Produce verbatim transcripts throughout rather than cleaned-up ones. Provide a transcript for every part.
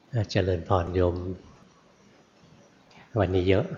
เจริญพรโยมวันนี้เยอะ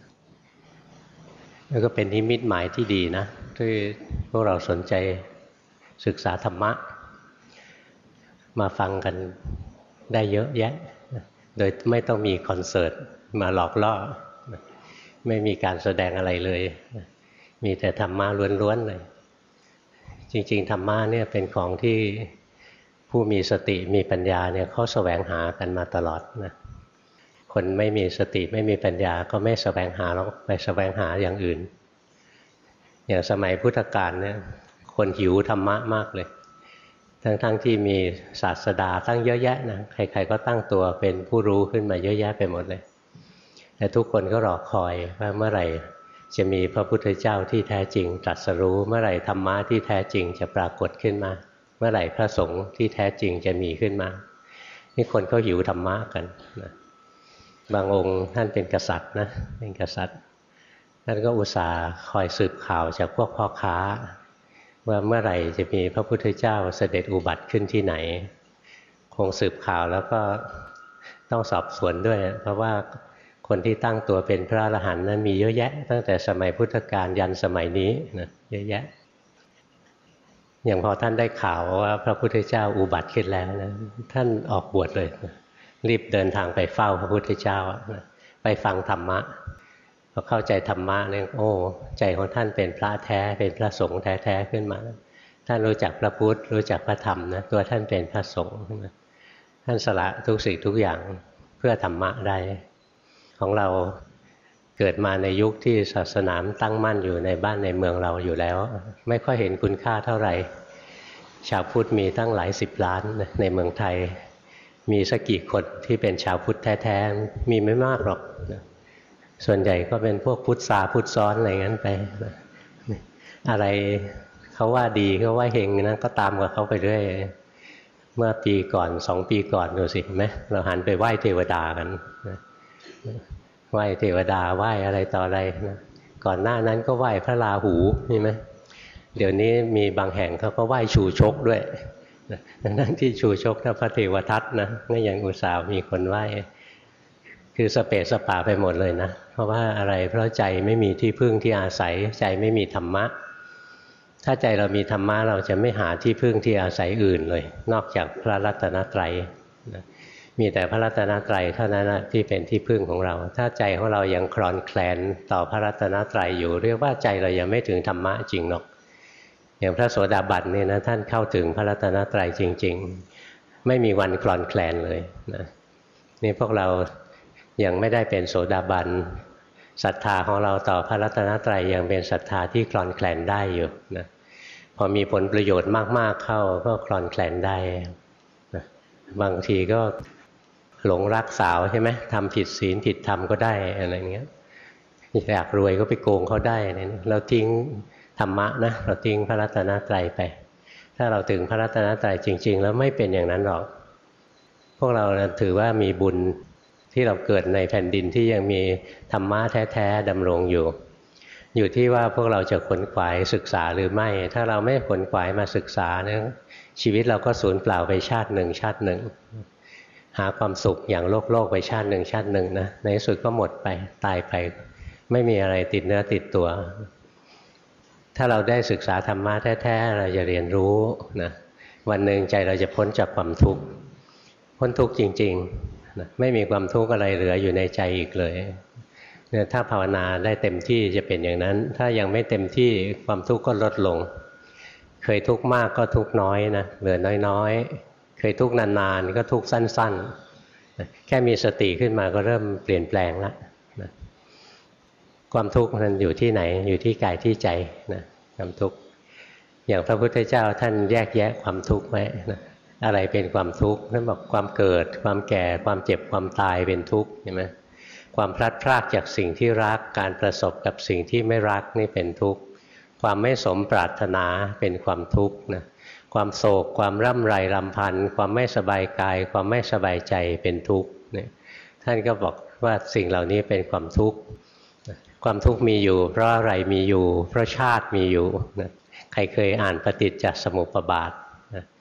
แล้วก็เป็นนิมิตหมายที่ดีนะที่พวกเราสนใจศึกษาธรรมะมาฟังกันได้เยอะแยะโดยไม่ต้องมีคอนเสิร์ตมาหลอกล่อไม่มีการแสดงอะไรเลยมีแต่ธรรมะล้วนๆเลยจริงๆธรรมะเนี่ยเป็นของที่ผู้มีสติมีปัญญาเนี่ยเขาแสวงหากันมาตลอดนะคนไม่มีสติไม่มีปัญญาก็ไม่แสวงหาแล้วไปแสวงหาอย่างอื่นอย่างสมัยพุทธกาลเนี่ยคนหิวธรรมะมากเลยทั้งๆ ท, ที่มีศาสดาตั้งเยอะแยะนะใครๆก็ตั้งตัวเป็นผู้รู้ขึ้นมาเยอะแยะไปหมดเลยแต่ทุกคนก็รอคอยว่าเมื่อไหร่จะมีพระพุทธเจ้าที่แท้จริงตรัสรู้เมื่อไหร่ธรรมะที่แท้จริงจะปรากฏขึ้นมาเมื่อไหร่พระสงฆ์ที่แท้จริงจะมีขึ้นมานี่คนเขาหิวธรรมะกันนะบางองค์ท่านเป็นกษัตริย์นะเป็นกษัตริย์ท่านก็อุตส่าห์คอยสืบข่าวจากพวกพ่อค้าว่าเมื่อไหร่จะมีพระพุทธเจ้าเสด็จอุบัติขึ้นที่ไหนคงสืบข่าวแล้วก็ต้องสอบสวนด้วยเพราะว่าคนที่ตั้งตัวเป็นพระอรหันต์นั้นมีเยอะแยะตั้งแต่สมัยพุทธกาลยันสมัยนี้นะเยอะแยะอย่างพอท่านได้ข่าวว่าพระพุทธเจ้าอุบัติขึ้นแล้วนะท่านออกบวชเลยรีบเดินทางไปเฝ้าพระพุทธเจ้าไปฟังธรรมะพอเข้าใจธรรมะเนี่ยโอ้ใจของท่านเป็นพระแท้เป็นพระสงฆ์แท้ๆขึ้นมาท่านรู้จักพระพุทธรู้จักพระธรรมนะตัวท่านเป็นพระสงฆ์ท่านสละทุกสิ่งทุกอย่างเพื่อธรรมะได้ของเราเกิดมาในยุคที่ศาสนาตั้งมั่นอยู่ในบ้านในเมืองเราอยู่แล้วไม่ค่อยเห็นคุณค่าเท่าไหร่ชาวพุทธมีตั้งหลายสิบล้านในเมืองไทยมีสักกี่คนที่เป็นชาวพุทธแท้ๆมีไม่มากหรอกส่วนใหญ่ก็เป็นพวกพุทธสาพุทธซ้อนอะไรงั้นไปอะไรเขาว่าดีเขาว่าเฮงนะก็ตามกับเขาไปเรื่อยเมื่อปีก่อนสองปีก่อนดูสิเห็นไหมเราหันไปไหว้เทวดากันไหว้เทวดาไหว้อะไรต่ออะไรนะก่อนหน้านั้นก็ไหว้พระราหูนี่ไหมเดี๋ยวนี้มีบางแห่งเขาก็ไหว้ชูชกด้วยนั่นที่ชูชกนะพระเทวทัตนะก็ยังอุตส่าห์มีคนไหว้คือสเปสสปาไปหมดเลยนะเพราะว่าอะไรเพราะใจไม่มีที่พึ่งที่อาศัยใจไม่มีธรรมะถ้าใจเรามีธรรมะเราจะไม่หาที่พึ่งที่อาศัยอื่นเลยนอกจากพระรัตนตรัยนะมีแต่พระรัตนตรัยเท่านั้นนะที่เป็นที่พึ่งของเราถ้าใจของเรายังคลอนแคลนต่อพระรัตนตรัยอยู่เรียกว่าใจเรายังไม่ถึงธรรมะจริงหรอกอย่างพระโสดาบันเนี่ยนะท่านเข้าถึงพระรัตนตรัยจริงๆไม่มีวันคลอนแคลนเลยนะนี่พวกเรายังไม่ได้เป็นโสดาบันศรัทธาของเราต่อพระรัตนตรัยยังเป็นศรัทธาที่คลอนแคลนได้อยู่นะพอมีผลประโยชน์มากๆเข้าก็คลอนแคลนได้นะบางทีก็หลงรักสาวใช่ไหมทำผิดศีลผิดธรรมก็ได้อะไรเงี้ยอยากรวยก็ไปโกงเขาได้เราทิ้งธรรมะนะเราทิ้งพระรัตนตรัยไปถ้าเราถึงพระรัตนตรัยจริงๆแล้วไม่เป็นอย่างนั้นหรอกพวกเราถือว่ามีบุญที่เราเกิดในแผ่นดินที่ยังมีธรรมะแท้ๆดำรงอยู่อยู่ที่ว่าพวกเราจะขวนขวายศึกษาหรือไม่ถ้าเราไม่ขวนขวายมาศึกษาเนี่ยชีวิตเราก็สูญเปล่าไปชาติหนึ่งชาติหนึ่งหาความสุขอย่างโลกโลกไปชาติหนึ่งชาติหนึ่งนะในที่สุดก็หมดไปตายไปไม่มีอะไรติดเนื้อติดตัวถ้าเราได้ศึกษาธรรมะแท้ๆเราจะเรียนรู้นะวันหนึ่งใจเราจะพ้นจากความทุกข์พ้นทุกข์จริงๆนะไม่มีความทุกข์อะไรเหลืออยู่ในใจอีกเลยเนี่ยถ้าภาวนาได้เต็มที่จะเป็นอย่างนั้นถ้ายังไม่เต็มที่ความทุกข์ก็ลดลงเคยทุกข์มากก็ทุกข์น้อยนะเหลือน้อยๆเคยทุกข์นานๆก็ทุกข์สั้นๆนะแค่มีสติขึ้นมาก็เริ่มเปลี่ยนแปลงแล้วนะความทุกข์มันอยู่ที่ไหนอยู่ที่กายที่ใจนะความทุกข์อย่างพระพุทธเจ้าท่านแยกแยะความทุกข์ไว้นะอะไรเป็นความทุกข์ท่านบอกความเกิดความแก่ความเจ็บความตายเป็นทุกข์เห็นไหมความพลัดพรากจากสิ่งที่รักการประสบกับสิ่งที่ไม่รักนี่เป็นทุกข์ความไม่สมปรารถนาเป็นความทุกข์นะความโศกความร่ำไรรำพันความไม่สบายกายความไม่สบายใจเป็นทุกข์เนี่ยท่านก็บอกว่าสิ่งเหล่านี้เป็นความทุกข์ความทุกข์มีอยู่เพราะอะไรมีอยู่เพราะชาติมีอยู่นะใครเคยอ่านปฏิจจสมุปบาทนะ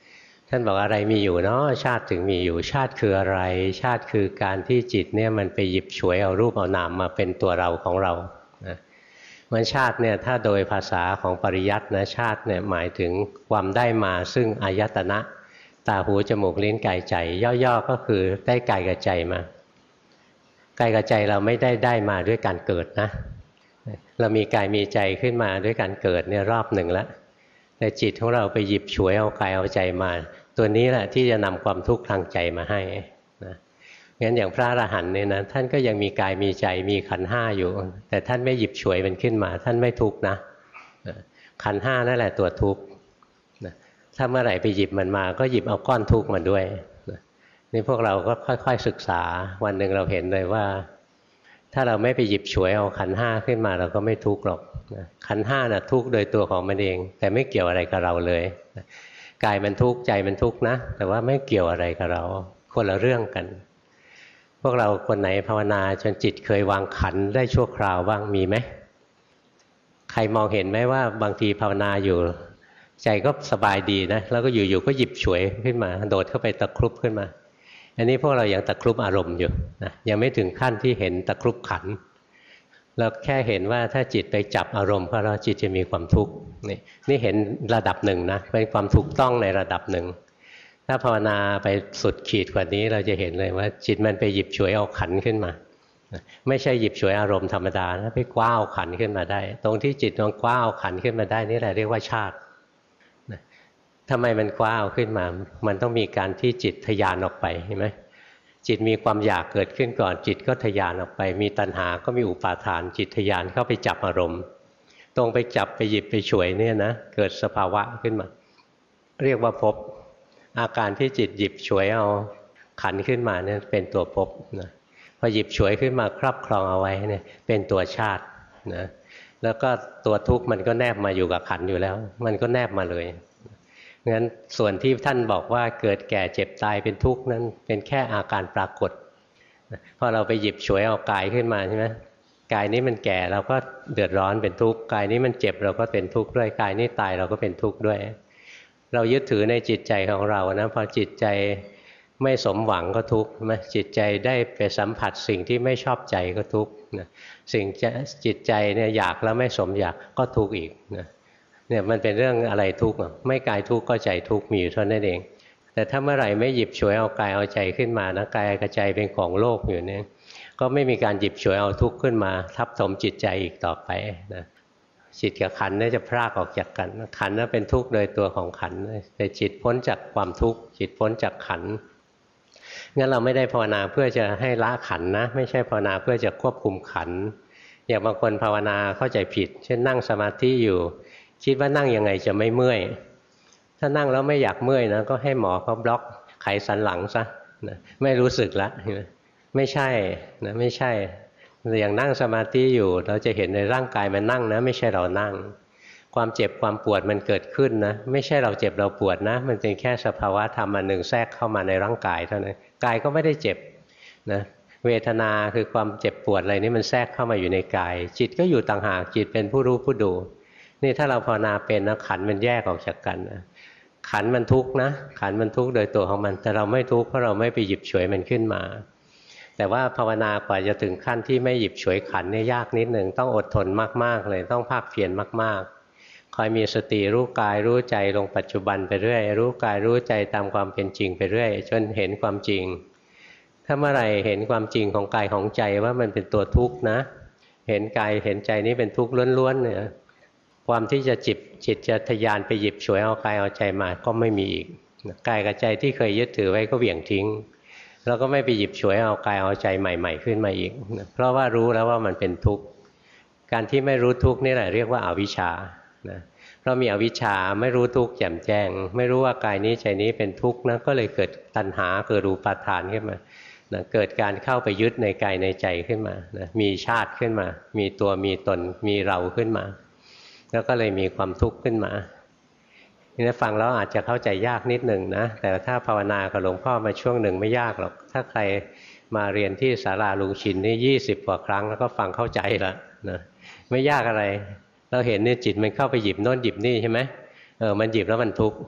ท่านบอกอะไรมีอยู่เนาะชาติถึงมีอยู่ชาติคืออะไรชาติคือการที่จิตเนี่ยมันไปหยิบฉวยเอารูปเอานามมาเป็นตัวเราของเรานะมันชาติเนี่ยถ้าโดยภาษาของปริยัตินะชาติเนี่ยหมายถึงความได้มาซึ่งอายตนะตาหูจมูกลิ้นกายใจย่อๆก็คือได้กายกับใจมากายกับใจเราไม่ได้ได้มาด้วยการเกิดนะเรามีกายมีใจขึ้นมาด้วยการเกิดเนี่ยรอบหนึ่งแล้วแต่จิตของเราไปหยิบฉวยเอากายเอาใจมาตัวนี้แหละที่จะนำความทุกข์ทางใจมาให้นะงั้นอย่างพระอรหันต์เนี่ยนะท่านก็ยังมีกายมีใจมีขันธ์ห้าอยู่แต่ท่านไม่หยิบฉวยมันขึ้นมาท่านไม่ทุกข์นะขันธ์ห้านั่นแหละตัวทุกข์ถ้าเมื่อไหร่ไปหยิบมันมาก็หยิบเอาก้อนทุกข์มาด้วยนี่พวกเราก็ค่อยๆศึกษาวันหนึ่งเราเห็นเลยว่าถ้าเราไม่ไปหยิบฉวยเอาขันธ์ห้าขึ้นมาเราก็ไม่ทุกข์หรอกขันธ์ห้าน่ะทุกข์โดยตัวของมันเองแต่ไม่เกี่ยวอะไรกับเราเลยกายมันทุกข์ใจมันทุกข์นะแต่ว่าไม่เกี่ยวอะไรกับเราคนละเรื่องกันพวกเราคนไหนภาวนาจนจิตเคยวางขันธ์ได้ชั่วคราวบ้างมีไหมใครมองเห็นไหมว่าบางทีภาวนาอยู่ใจก็สบายดีนะแล้วก็อยู่ๆก็หยิบฉวยขึ้นมาโดดเข้าไปตะครุบขึ้นมาอันนี้พวกเรายังตะครุบอารมณ์อยู่นะยังไม่ถึงขั้นที่เห็นตะครุบขันธ์เราแค่เห็นว่าถ้าจิตไปจับอารมณ์ก็แล้วจิตจะมีความทุกข์นี่นี่เห็นระดับหนึ่งนะเป็นความถูกต้องในระดับหนึ่งถ้าภาวนาไปสุดขีดกว่านี้เราจะเห็นเลยว่าจิตมันไปหยิบฉวยเอาขันธ์ขึ้นมาไม่ใช่หยิบฉวยอารมณ์ธรรมดานะไปคว้าเอาขันธ์ขึ้นมาได้ตรงที่จิตมันคว้าเอาขันธ์ขึ้นมาได้นี่แหละเรียกว่าชาติทำไมมันคว้าเอาขึ้นมามันต้องมีการที่จิตทะยานออกไปเห็นไหมจิตมีความอยากเกิดขึ้นก่อนจิตก็ทะยานออกไปมีตัณหาก็มีอุปาทานจิตทะยานเข้าไปจับอารมณ์ตรงไปจับไปหยิบไปฉวยเนี่ยนะเกิดสภาวะขึ้นมาเรียกว่าภพอาการที่จิตหยิบฉวยเอาขันขึ้นมาเนี่ยเป็นตัวภพนะพอหยิบฉวยขึ้นมาครอบครองเอาไว้เนี่ยเป็นตัวชาตินะแล้วก็ตัวทุกข์มันก็แนบมาอยู่กับขันอยู่แล้วมันก็แนบมาเลยงั้นส่วนที่ท่านบอกว่าเกิดแก่เจ็บตายเป็นทุกข์นั้นเป็นแค่อาการปรากฏพอเราไปหยิบฉวยเอากายขึ้นมาใช่ไหมกายนี้มันแก่เราก็เดือดร้อนเป็นทุกข์กายนี้มันเจ็บเราก็เป็นทุกข์ด้วยกายนี้ตายเราก็เป็นทุกข์ด้วยเรายึดถือในจิตใจของเรานะพอจิตใจไม่สมหวังก็ทุกข์ใช่ไหมจิตใจได้ไปสัมผัสสิ่งที่ไม่ชอบใจก็ทุกข์นะสิ่งจิตใจเนี่ยอยากแล้วไม่สมอยากก็ทุกข์อีกนะเนี่ยมันเป็นเรื่องอะไรทุกข์ไม่กายทุกข์ก็ใจทุกข์มีอยู่เท่านั้นเองแต่ถ้าเมื่อไหร่ไม่หยิบฉวยเอากายเอาใจขึ้นมานะกายกับใจเป็นของโลกอยู่เนี่ยก็ไม่มีการหยิบฉวยเอาทุกข์ขึ้นมาทับถมจิตใจอีกต่อไปนะจิตกับขันธ์เนี่ยจะพรากออกจากกันขันธ์นั้นเป็นทุกข์โดยตัวของขันธ์แต่จิตพ้นจากความทุกข์จิตพ้นจากขันธ์งั้นเราไม่ได้ภาวนาเพื่อจะให้ละขันธ์นะไม่ใช่ภาวนาเพื่อจะควบคุมขันธ์อย่างบางคนภาวนาเข้าใจผิดเช่นนั่งสมาธิอยู่คิดว่านั่งยังไงจะไม่เมื่อยถ้านั่งแล้วไม่อยากเมื่อยนะก็ให้หมอเขาบล็อกไขสันหลังซะนะไม่รู้สึกละไม่ใช่นะไม่ใช่อย่างนั่งสมาธิอยู่เราจะเห็นในร่างกายมันนั่งนะไม่ใช่เรานั่งความเจ็บความปวดมันเกิดขึ้นนะไม่ใช่เราเจ็บเราปวดนะมันเป็นแค่สภาวะธรรมอันหนึ่งแทรกเข้ามาในร่างกายเท่านั้นกายก็ไม่ได้เจ็บนะเวทนาคือความเจ็บปวดอะไรนี่มันแทรกเข้ามาอยู่ในกายจิตก็อยู่ต่างหากจิตเป็นผู้รู้ผู้ดูนี่ถ้าเราภาวนาเป็นนะขันธ์มันแยกออกจากกันนะขันธ์มันทุกข์นะขันธ์มันทุกข์โดยตัวของมันแต่เราไม่ทุกข์เพราะเราไม่ไปหยิบฉวยมันขึ้นมาแต่ว่าภาวนากว่าจะถึงขั้นที่ไม่หยิบฉวยขันธ์เนี่ยยากนิดหนึ่งต้องอดทนมากๆเลยต้องภาคเพียรมากๆคอยมีสติรู้กายรู้ใจลงปัจจุบันไปเรื่อยรู้กายรู้ใจตามความเป็นจริงไปเรื่อยจนเห็นความจริงถ้าเมื่อไหร่เห็นความจริงของกายของใจว่ามันเป็นตัวทุกข์นะเห็นกายเห็นใจนี้เป็นทุกข์ล้วนๆเนี่ยความที่จะจิตจิตจะทะยานไปหยิบฉวยเอากายเอาใจมาก็ไม่มีอีกกายกับใจที่เคยยึดถือไว้ก็เหวี่ยงทิ้งแล้วก็ไม่ไปหยิบฉวยเอากายเอาใจใหม่ๆขึ้นมาอีกเพราะว่ารู้แล้วว่ามันเป็นทุกข์การที่ไม่รู้ทุกข์นี่แหละเรียกว่าอวิชชานะเพราะมีอวิชชาไม่รู้ทุกข์แจ่มแจ้งไม่รู้ว่ากายนี้ใจนี้เป็นทุกข์นะก็เลยเกิดตัณหาเกิดรูปาทานขึ้นมานะเกิดการเข้าไปยึดในกายในใจขึ้นมานะมีชาติขึ้นมามีตัวมีตนมีเราขึ้นมาแล้วก็เลยมีความทุกข์ขึ้นมานี่ฟังแล้วอาจจะเข้าใจยากนิดหนึ่งนะแต่ถ้าภาวนากับหลวงพ่อมาช่วงหนึ่งไม่ยากหรอกถ้าใครมาเรียนที่ศาลาลุงชินนี่ยี่สิบกว่าครั้งแล้วก็ฟังเข้าใจแล้วนะไม่ยากอะไรเราเห็นเนี่ยจิตมันเข้าไปหยิบโน่นหยิบนี่ใช่ไหมเออมันหยิบแล้วมันทุกข์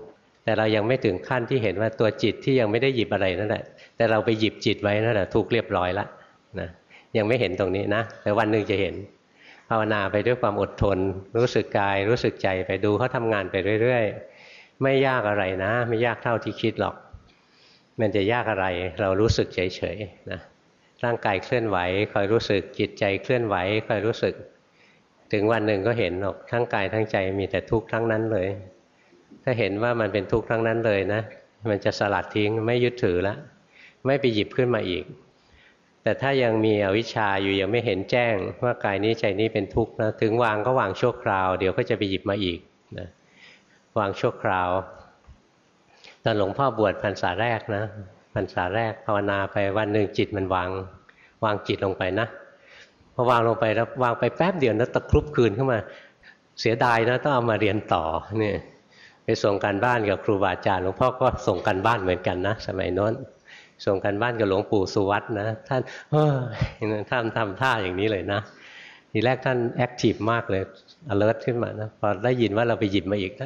แต่เรายังไม่ถึงขั้นที่เห็นว่าตัวจิตที่ยังไม่ได้หยิบอะไรนั่นแหละแต่เราไปหยิบจิตไว้นั่นแหละทุกข์เรียบร้อยแล้วนะยังไม่เห็นตรงนี้นะแต่วันหนึ่งจะเห็นภาวนาไปด้วยความอดทนรู้สึกกายรู้สึกใจไปดูเขาทำงานไปเรื่อยๆไม่ยากอะไรนะไม่ยากเท่าที่คิดหรอกมันจะยากอะไรเรารู้สึกเฉยๆนะร่างกายเคลื่อนไหวคอยรู้สึกจิตใจเคลื่อนไหวคอยรู้สึกถึงวันหนึ่งก็เห็นหรอกทั้งกายทั้งใจมีแต่ทุกข์ทั้งนั้นเลยถ้าเห็นว่ามันเป็นทุกข์ทั้งนั้นเลยนะมันจะสลัดทิ้งไม่ยึดถือแล้วไม่ไปหยิบขึ้นมาอีกแต่ถ้ายังมีอวิชชาอยู่ยังไม่เห็นแจ้งว่ากายนี้ใจนี้เป็นทุกข์นะถึงวางก็วางชั่วคราวเดี๋ยวก็จะไปหยิบมาอีกนะวางชั่วคราวตอนหลวงพ่อบวชพรรษาแรกนะพรรษาแรกภาวนาไปวันหนึ่งจิตมันวางวางจิตลงไปนะพอวางลงไปแล้ววางไปแป๊บเดียวนะตะครุบคืนขึ้นมาเสียดายนะต้องเอามาเรียนต่อเนี่ยไปส่งการบ้านกับครูบาอาจารย์หลวงพ่อก็ส่งการบ้านเหมือนกันนะสมัยโน้นส่งการบ้านกับหลวงปู่สุวัตนะท่านเฮ้ยท่านทำท่าอย่างนี้เลยนะทีแรกท่านแอคทีฟมากเลย alert ขึ้นมานะพอได้ยินว่าเราไปหยิบมาอีก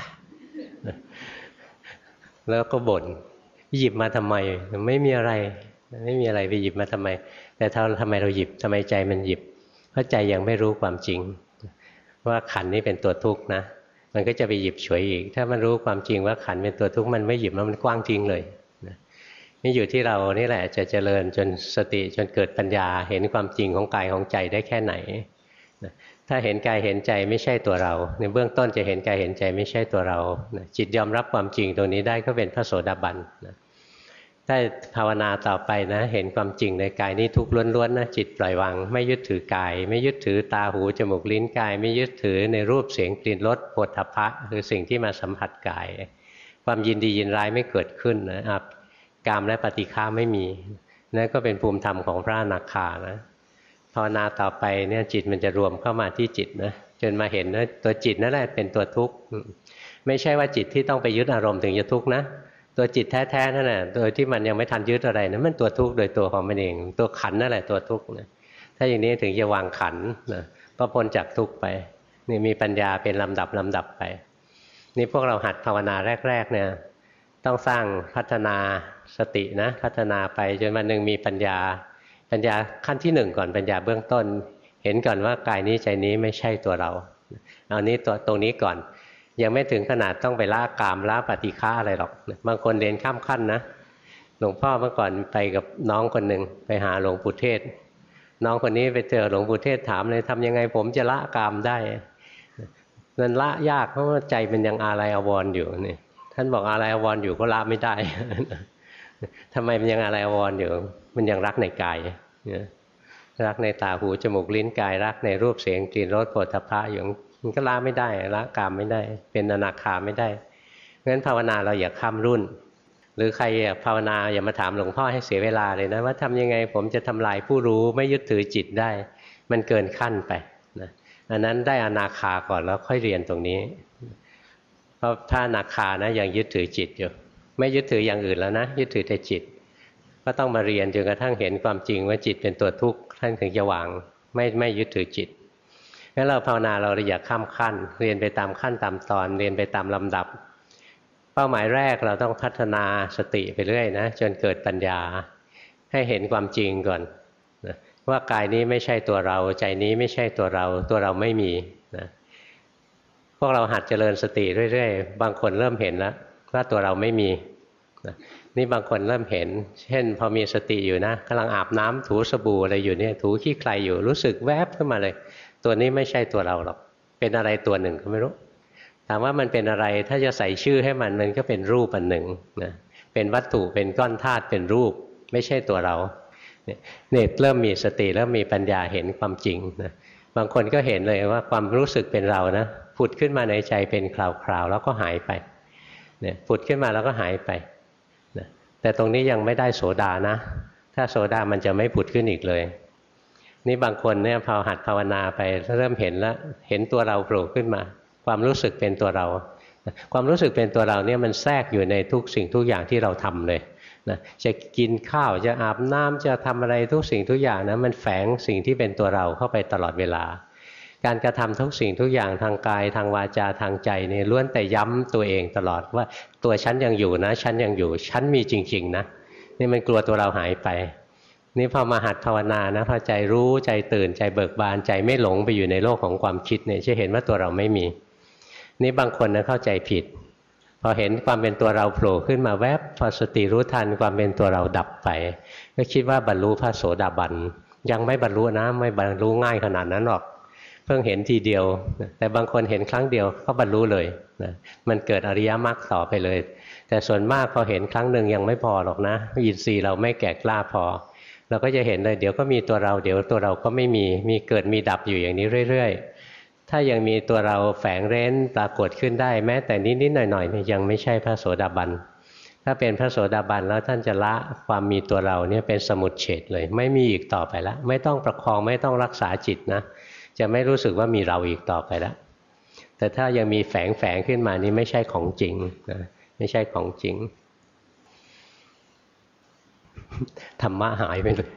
แล้วก็บ่นหยิบมาทำไมไม่มีอะไรไม่มีอะไรไปหยิบมาทำไมแต่ถ้าทำไมเราหยิบทำไมใจมันหยิบเพราะใจยังไม่รู้ความจริงว่าขันนี้เป็นตัวทุกข์นะมันก็จะไปหยิบฉวยอีกถ้ามันรู้ความจริงว่าขันเป็นตัวทุกข์มันไม่หยิบแล้วมันกว้างจริงเลยนี่อยู่ที่เรานี่แหละจะเจริญจนสติจนเกิดปัญญาเห็นความจริงของกายของใจได้แค่ไหนถ้าเห็นกายเห็นใจไม่ใช่ตัวเราในเบื้องต้นจะเห็นกายเห็นใจไม่ใช่ตัวเราจิตยอมรับความจริงตรงนี้ได้ก็เป็นพระโสดาบันถ้าภาวนาต่อไปนะเห็นความจริงในกายนี้ทุกข์ล้วนๆนะจิตปล่อยวางไม่ยึดถือกายไม่ยึดถือตาหูจมูกลิ้นกายไม่ยึดถือในรูปเสียงกลิ่นรสโผฏฐัพพะคือสิ่งที่มาสัมผัสกายความยินดียินร้ายไม่เกิดขึ้นนะกามและปฏิฆาไม่มีนั่นก็เป็นภูมิธรรมของพระอนาคานะภาวนาต่อไปเนี่ยจิตมันจะรวมเข้ามาที่จิตนะจนมาเห็นว่าตัวจิตนั่นแหละเป็นตัวทุกข์ไม่ใช่ว่าจิตที่ต้องไปยึดอารมณ์ถึงจะทุกข์นะตัวจิตแท้ๆนั่นแหละโดยที่มันยังไม่ทันยึดอะไรนะมันตัวทุกข์โดยตัวของมันเองตัวขันนั่นแหละตัวทุกข์นะถ้าอย่างนี้ถึงจะวางขันนะก็พ้นจากทุกข์ไปนี่มีปัญญาเป็นลำดับลำดับไปนี่พวกเราหัดภาวนาแรกๆเนี่ยต้องสร้างพัฒนาสตินะพัฒนาไปจนวันหนึ่งมีปัญญาปัญญาขั้นที่หนึ่งก่อนปัญญาเบื้องต้นเห็นก่อนว่ากายนี้ใจนี้ไม่ใช่ตัวเราเอานี้ตัวตรงนี้ก่อนยังไม่ถึงขนาดต้องไปละกามละปฏิฆาอะไรหรอกบางคนเรียนข้ามขั้นนะหลวงพ่อเมื่อก่อนไปกับน้องคนหนึ่งไปหาหลวงปู่เทศน้องคนนี้ไปเจอหลวงปู่เทศถามเลยทำยังไงผมจะละกามได้มันละยากเพราะว่าใจมันยังอาลัยอาวรณ์อยู่นี่ท่านบอกอาลัยอาวรณ์อยู่ก็ละไม่ได้ทำไมมันยังอาลัยอาวรณ์อยู่มันยังรักในกายรักในตาหูจมูกลิ้นกายรักในรูปเสียงกลิ่นรสโผฏฐัพพะอยู่มันก็ละไม่ได้ละกามไม่ได้เป็นอนาคาไม่ได้เพราะฉะนั้นภาวนาเราอย่าข้ามรุ่นหรือใครภาวนาอย่ามาถามหลวงพ่อให้เสียเวลาเลยนะว่าทำยังไงผมจะทำลายผู้รู้ไม่ยึดถือจิตได้มันเกินขั้นไปนะอันนั้นได้อนาคาก่อนแล้วค่อยเรียนตรงนี้เพราะถ้าอนาคานะยังยึดถือจิตอยู่ไม่ยึดถืออย่างอื่นแล้วนะยึดถือแต่จิตก็ต้องมาเรียนจนกระทั่งเห็นความจริงว่าจิตเป็นตัวทุกข์ท่านถึงจะวางไม่ไม่ยึดถือจิตงั้นเราภาวนาเราอย่าข้ามขั้นเรียนไปตามขั้นตามตอนเรียนไปตามลำดับเป้าหมายแรกเราต้องพัฒนาสติไปเรื่อยนะจนเกิดปัญญาให้เห็นความจริงก่อนนะว่ากายนี้ไม่ใช่ตัวเราใจนี้ไม่ใช่ตัวเราตัวเราไม่มีนะพวกเราหัดเจริญสติเรื่อยๆบางคนเริ่มเห็นแล้วว่าตัวเราไม่มีนะนี่บางคนเริ่มเห็นเช่นพอมีสติอยู่นะกำลังอาบน้ำถูสบู่อะไรอยู่เนี่ยถูขี้ใครอยู่รู้สึกแวบขึ้นมาเลยตัวนี้ไม่ใช่ตัวเราหรอกเป็นอะไรตัวหนึ่งก็ไม่รู้ถามว่ามันเป็นอะไรถ้าจะใส่ชื่อให้มันมันก็เป็นรูปอันหนึ่งนะเป็นวัตถุเป็นก้อนธาตุเป็นรูปไม่ใช่ตัวเราเนี่ยเริ่มมีสติเริ่มมีปัญญาเห็นความจริงนะบางคนก็เห็นเลยว่าความรู้สึกเป็นเรานะผุดขึ้นมาในใจเป็นคราวๆแล้วก็หายไปเนี่ยผุดขึ้นมาแล้วก็หายไปนะแต่ตรงนี้ยังไม่ได้โสดานะถ้าโสดามันจะไม่ผุดขึ้นอีกเลยนี่บางคนเนี่ยพอหัดภาวนาไปเริ่มเห็นแล้วเห็นตัวเราโผล่ขึ้นมาความรู้สึกเป็นตัวเราความรู้สึกเป็นตัวเราเนี่ยมันแทรกอยู่ในทุกสิ่งทุกอย่างที่เราทำเลยนะจะกินข้าวจะอาบน้ำจะทำอะไรทุกสิ่งทุกอย่างนะมันแฝงสิ่งที่เป็นตัวเราเข้าไปตลอดเวลาการกระทำทุกสิ่งทุกอย่างทางกายทางวาจาทางใจนี่ล้วนแต่ย้ำตัวเองตลอดว่าตัวฉันยังอยู่นะฉันยังอยู่ฉันมีจริงๆนะนี่มันกลัวตัวเราหายไปนี่พอมาหัดภาวนานะพอใจรู้ใจตื่นใจเบิกบานใจไม่หลงไปอยู่ในโลกของความคิดเนี่ยจะเห็นว่าตัวเราไม่มีนี่บางคนนะเข้าใจผิดพอเห็นความเป็นตัวเราโผล่ขึ้นมาแวบพอสติรู้ทันความเป็นตัวเราดับไปก็คิดว่าบรรลุพระโสดาบันยังไม่บรรลุนะไม่บรรลุง่ายขนาดนั้นหรอกเพิ่งเห็นทีเดียวแต่บางคนเห็นครั้งเดียวก็บรรลุเลยนะมันเกิดอริยมรรคต่อไปเลยแต่ส่วนมากพอเห็นครั้งหนึ่งยังไม่พอหรอกนะอินทรีย์เราไม่แก่กล้าพอเราก็จะเห็นเลยเดี๋ยวก็มีตัวเราเดี๋ยวตัวเราก็ไม่มีมีเกิดมีดับอยู่อย่างนี้เรื่อยๆถ้ายังมีตัวเราแฝงเร้นปรากฏขึ้นได้แม้แต่นิดๆหน่อยๆเนี่ยยังไม่ใช่พระโสดาบันถ้าเป็นพระโสดาบันแล้วท่านจะละความมีตัวเราเนี่ยเป็นสมุจเฉทเลยไม่มีอีกต่อไปแล้วไม่ต้องประคองไม่ต้องรักษาจิตนะจะไม่รู้สึกว่ามีเราอีกต่อไปแล้วแต่ถ้ายังมีแฝงแฝงขึ้นมานี่ไม่ใช่ของจริงนะไม่ใช่ของจริงธรรมะหายไปเลย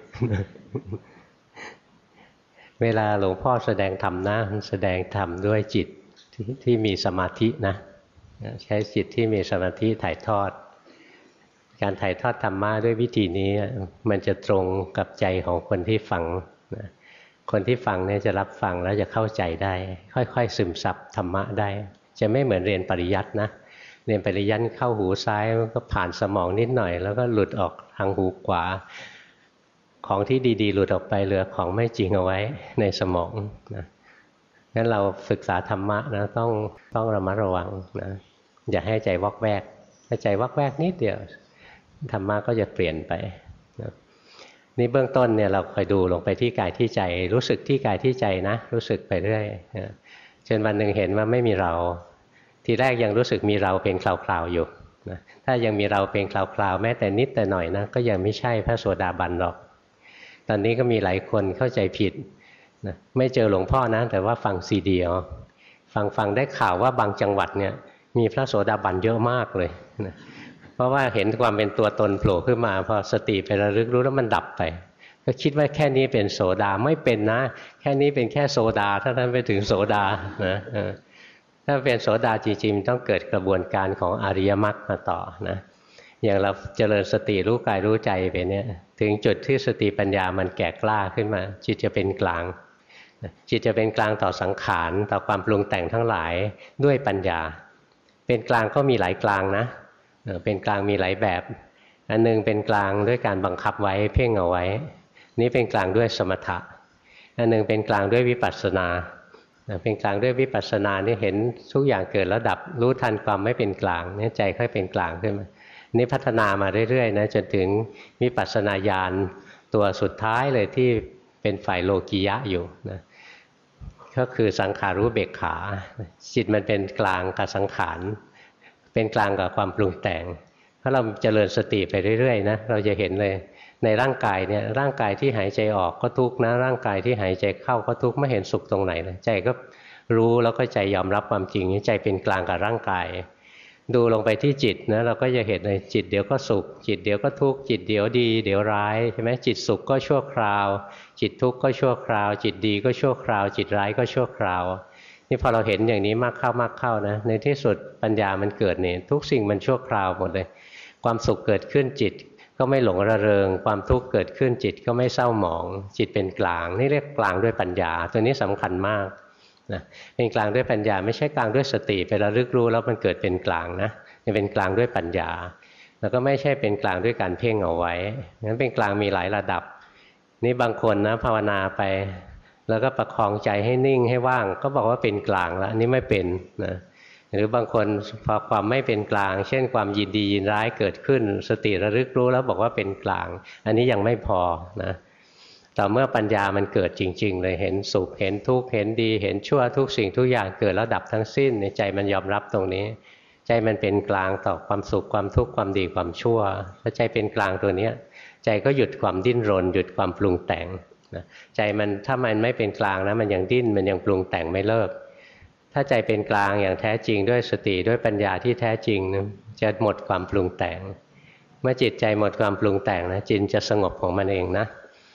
เวลาหลวงพ่อแสดงธรรมนะแสดงธรรมด้วยจิตที่ที่มีสมาธินะใช้จิตที่มีสมาธิถ่ายทอดการถ่ายทอดธรรมะด้วยวิธีนี้มันจะตรงกับใจของคนที่ฟังนะคนที่ฟังเนี่ยจะรับฟังแล้วจะเข้าใจได้ค่อยๆซึมซับธรรมะได้จะไม่เหมือนเรียนปริยัตินะเรียนปริยัติเข้าหูซ้ายก็ผ่านสมองนิดหน่อยแล้วก็หลุดออกทางหูขวาของที่ดีๆหลุดออกไปเหลือของไม่จริงเอาไว้ในสมองนะงั้นเราศึกษาธรรมะนะต้องต้องระมัดระวังนะอย่าให้ใจวอกแวกถ้าใจวอกแวกนิดเดียวธรรมะก็จะเปลี่ยนไปนะนี่เบื้องต้นเนี่ยเราคอยดูลงไปที่กายที่ใจรู้สึกที่กายที่ใจนะรู้สึกไปเรื่อยนะจนวันหนึ่งเห็นว่าไม่มีเราทีแรกยังรู้สึกมีเราเป็นคราวๆอยู่นะถ้ายังมีเราเป็นคราวๆแม้แต่นิดแต่หน่อยนะก็ยังไม่ใช่พระโสดาบันหรอกตอนนี้ก็มีหลายคนเข้าใจผิดนะไม่เจอหลวงพ่อนะแต่ว่าฟังซีดีเอาฟังฟังได้ข่าวว่าบางจังหวัดเนี่ยมีพระโสดาบันเยอะมากเลยนะเพราะว่าเห็นความเป็นตัวตนโผล่ขึ้นมาพอสติไประลึกรู้แล้วมันดับไปก็คิดว่าแค่นี้เป็นโสดาไม่เป็นนะแค่นี้เป็นแค่โสดาถ้าท่านไปถึงโสดานะถ้าเป็นโสดาจริงๆต้องเกิดกระบวนการของอริยมรรคมาต่อนะอย่างเราเจริญสติรู้กายรู้ใจไปเนี่ยถึงจุดที่สติปัญญามันแก่กล้าขึ้นมาจิตจะเป็นกลางจิตจะเป็นกลางต่อสังขารต่อความปรุงแต่งทั้งหลายด้วยปัญญาเป็นกลางก็มีหลายกลางนะเป็นกลางมีหลายแบบอันนึงเป็นกลางด้วยการบังคับไว้เพ่งเอาไว้นี่เป็นกลางด้วยสมถะอันนึงเป็นกลางด้วยวิปัสสนาเป็นกลางด้วยวิปัสสนานี่เห็นทุกอย่างเกิดแล้วดับรู้ทันความไม่เป็นกลางนี่ใจค่อยเป็นกลางขึ้นมานี่พัฒนามาเรื่อยๆนะจนถึงวิปัสสนาญาณตัวสุดท้ายเลยที่เป็นฝ่ายโลกียะอยู่นะก็คือสังขารู้เบกขาจิตมันเป็นกลางกับสังขารเป็นกลางกับความปรุงแต่งถ้าเราเจริญสติไปเรื่อยๆนะเราจะเห็นเลยในร่างกายเนี่ยร่างกายที่หายใจออกก็ทุกข์นะร่างกายที่หายใจเข้าก็ทุกข์ไม่เห็นสุขตรงไหนเลยใจก็รู้แล้วก็ใจยอมรับความจริงใจเป็นกลางกับร่างกายดูลงไปที่จิตนะเราก็จะเห็นเลยจิตเดี๋ยวก็สุขจิตเดี๋ยวก็ทุกข์จิตเดี๋ยวดีเดี๋ยวร้ายใช่ไหมจิตสุขก็ชั่วคราวจิตทุกข์ก็ชั่วคราวจิตดีก็ชั่วคราวจิตร้ายก็ชั่วคราวนี่พอเราเห็นอย่างนี้มากเข้ามากเข้านะในที่สุดปัญญามันเกิดเนี่ยทุกสิ่งมันชั่วคราวหมดเลยความสุขเกิดขึ้นจิตก็ไม่หลงระเริงความทุกข์เกิดขึ้นจิตก็ไม่เศร้าหมองจิตเป็นกลางนี่เรียกกลางด้วยปัญญาตัวนี้สำคัญมากนะเป็นกลางด้วยปัญญาไม่ใช่กลางด้วยสติไประลึกรู้แล้วมันเกิดเป็นกลางนะนี่เป็นกลางด้วยปัญญาแล้วก็ไม่ใช่เป็นกลางด้วยการเพ่งเอาไว้งั้นเป็นกลางมีหลายระดับนี่บางคนนะภาวนาไปแล้วก็ประคองใจให้นิ่งให้ว่างก็บอกว่าเป็นกลางแล้วอันนี้ไม่เป็นนะหรือบางคนพอความไม่เป็นกลางเช่นความยินดียินร้ายเกิดขึ้นสติระลึกรู้แล้วบอกว่าเป็นกลางอันนี้ยังไม่พอนะต่อเมื่อปัญญามันเกิดจริงๆเลยเห็นสุขเห็นทุกข์เห็นดีเห็นชั่วทุกสิ่งทุกอย่างเกิดแล้วดับทั้งสิ้นในใจมันยอมรับตรงนี้ใจมันเป็นกลางต่อความสุขความทุกข์ความดีความชั่วถ้าใจเป็นกลางตัวนี้ใจก็หยุดความดิ้นรนหยุดความปรุงแต่งนะใจมันถ้ามันไม่เป็นกลางนะมันยังดิ้นมันยังปรุงแต่งไม่เลิกถ้าใจเป็นกลางอย่างแท้จริงด้วยสติด้วยปัญญาที่แท้จริงนะจะหมดความปรุงแต่งเมื่อจิตใจหมดความปรุงแต่งนะจิตจะสงบของมันเองนะ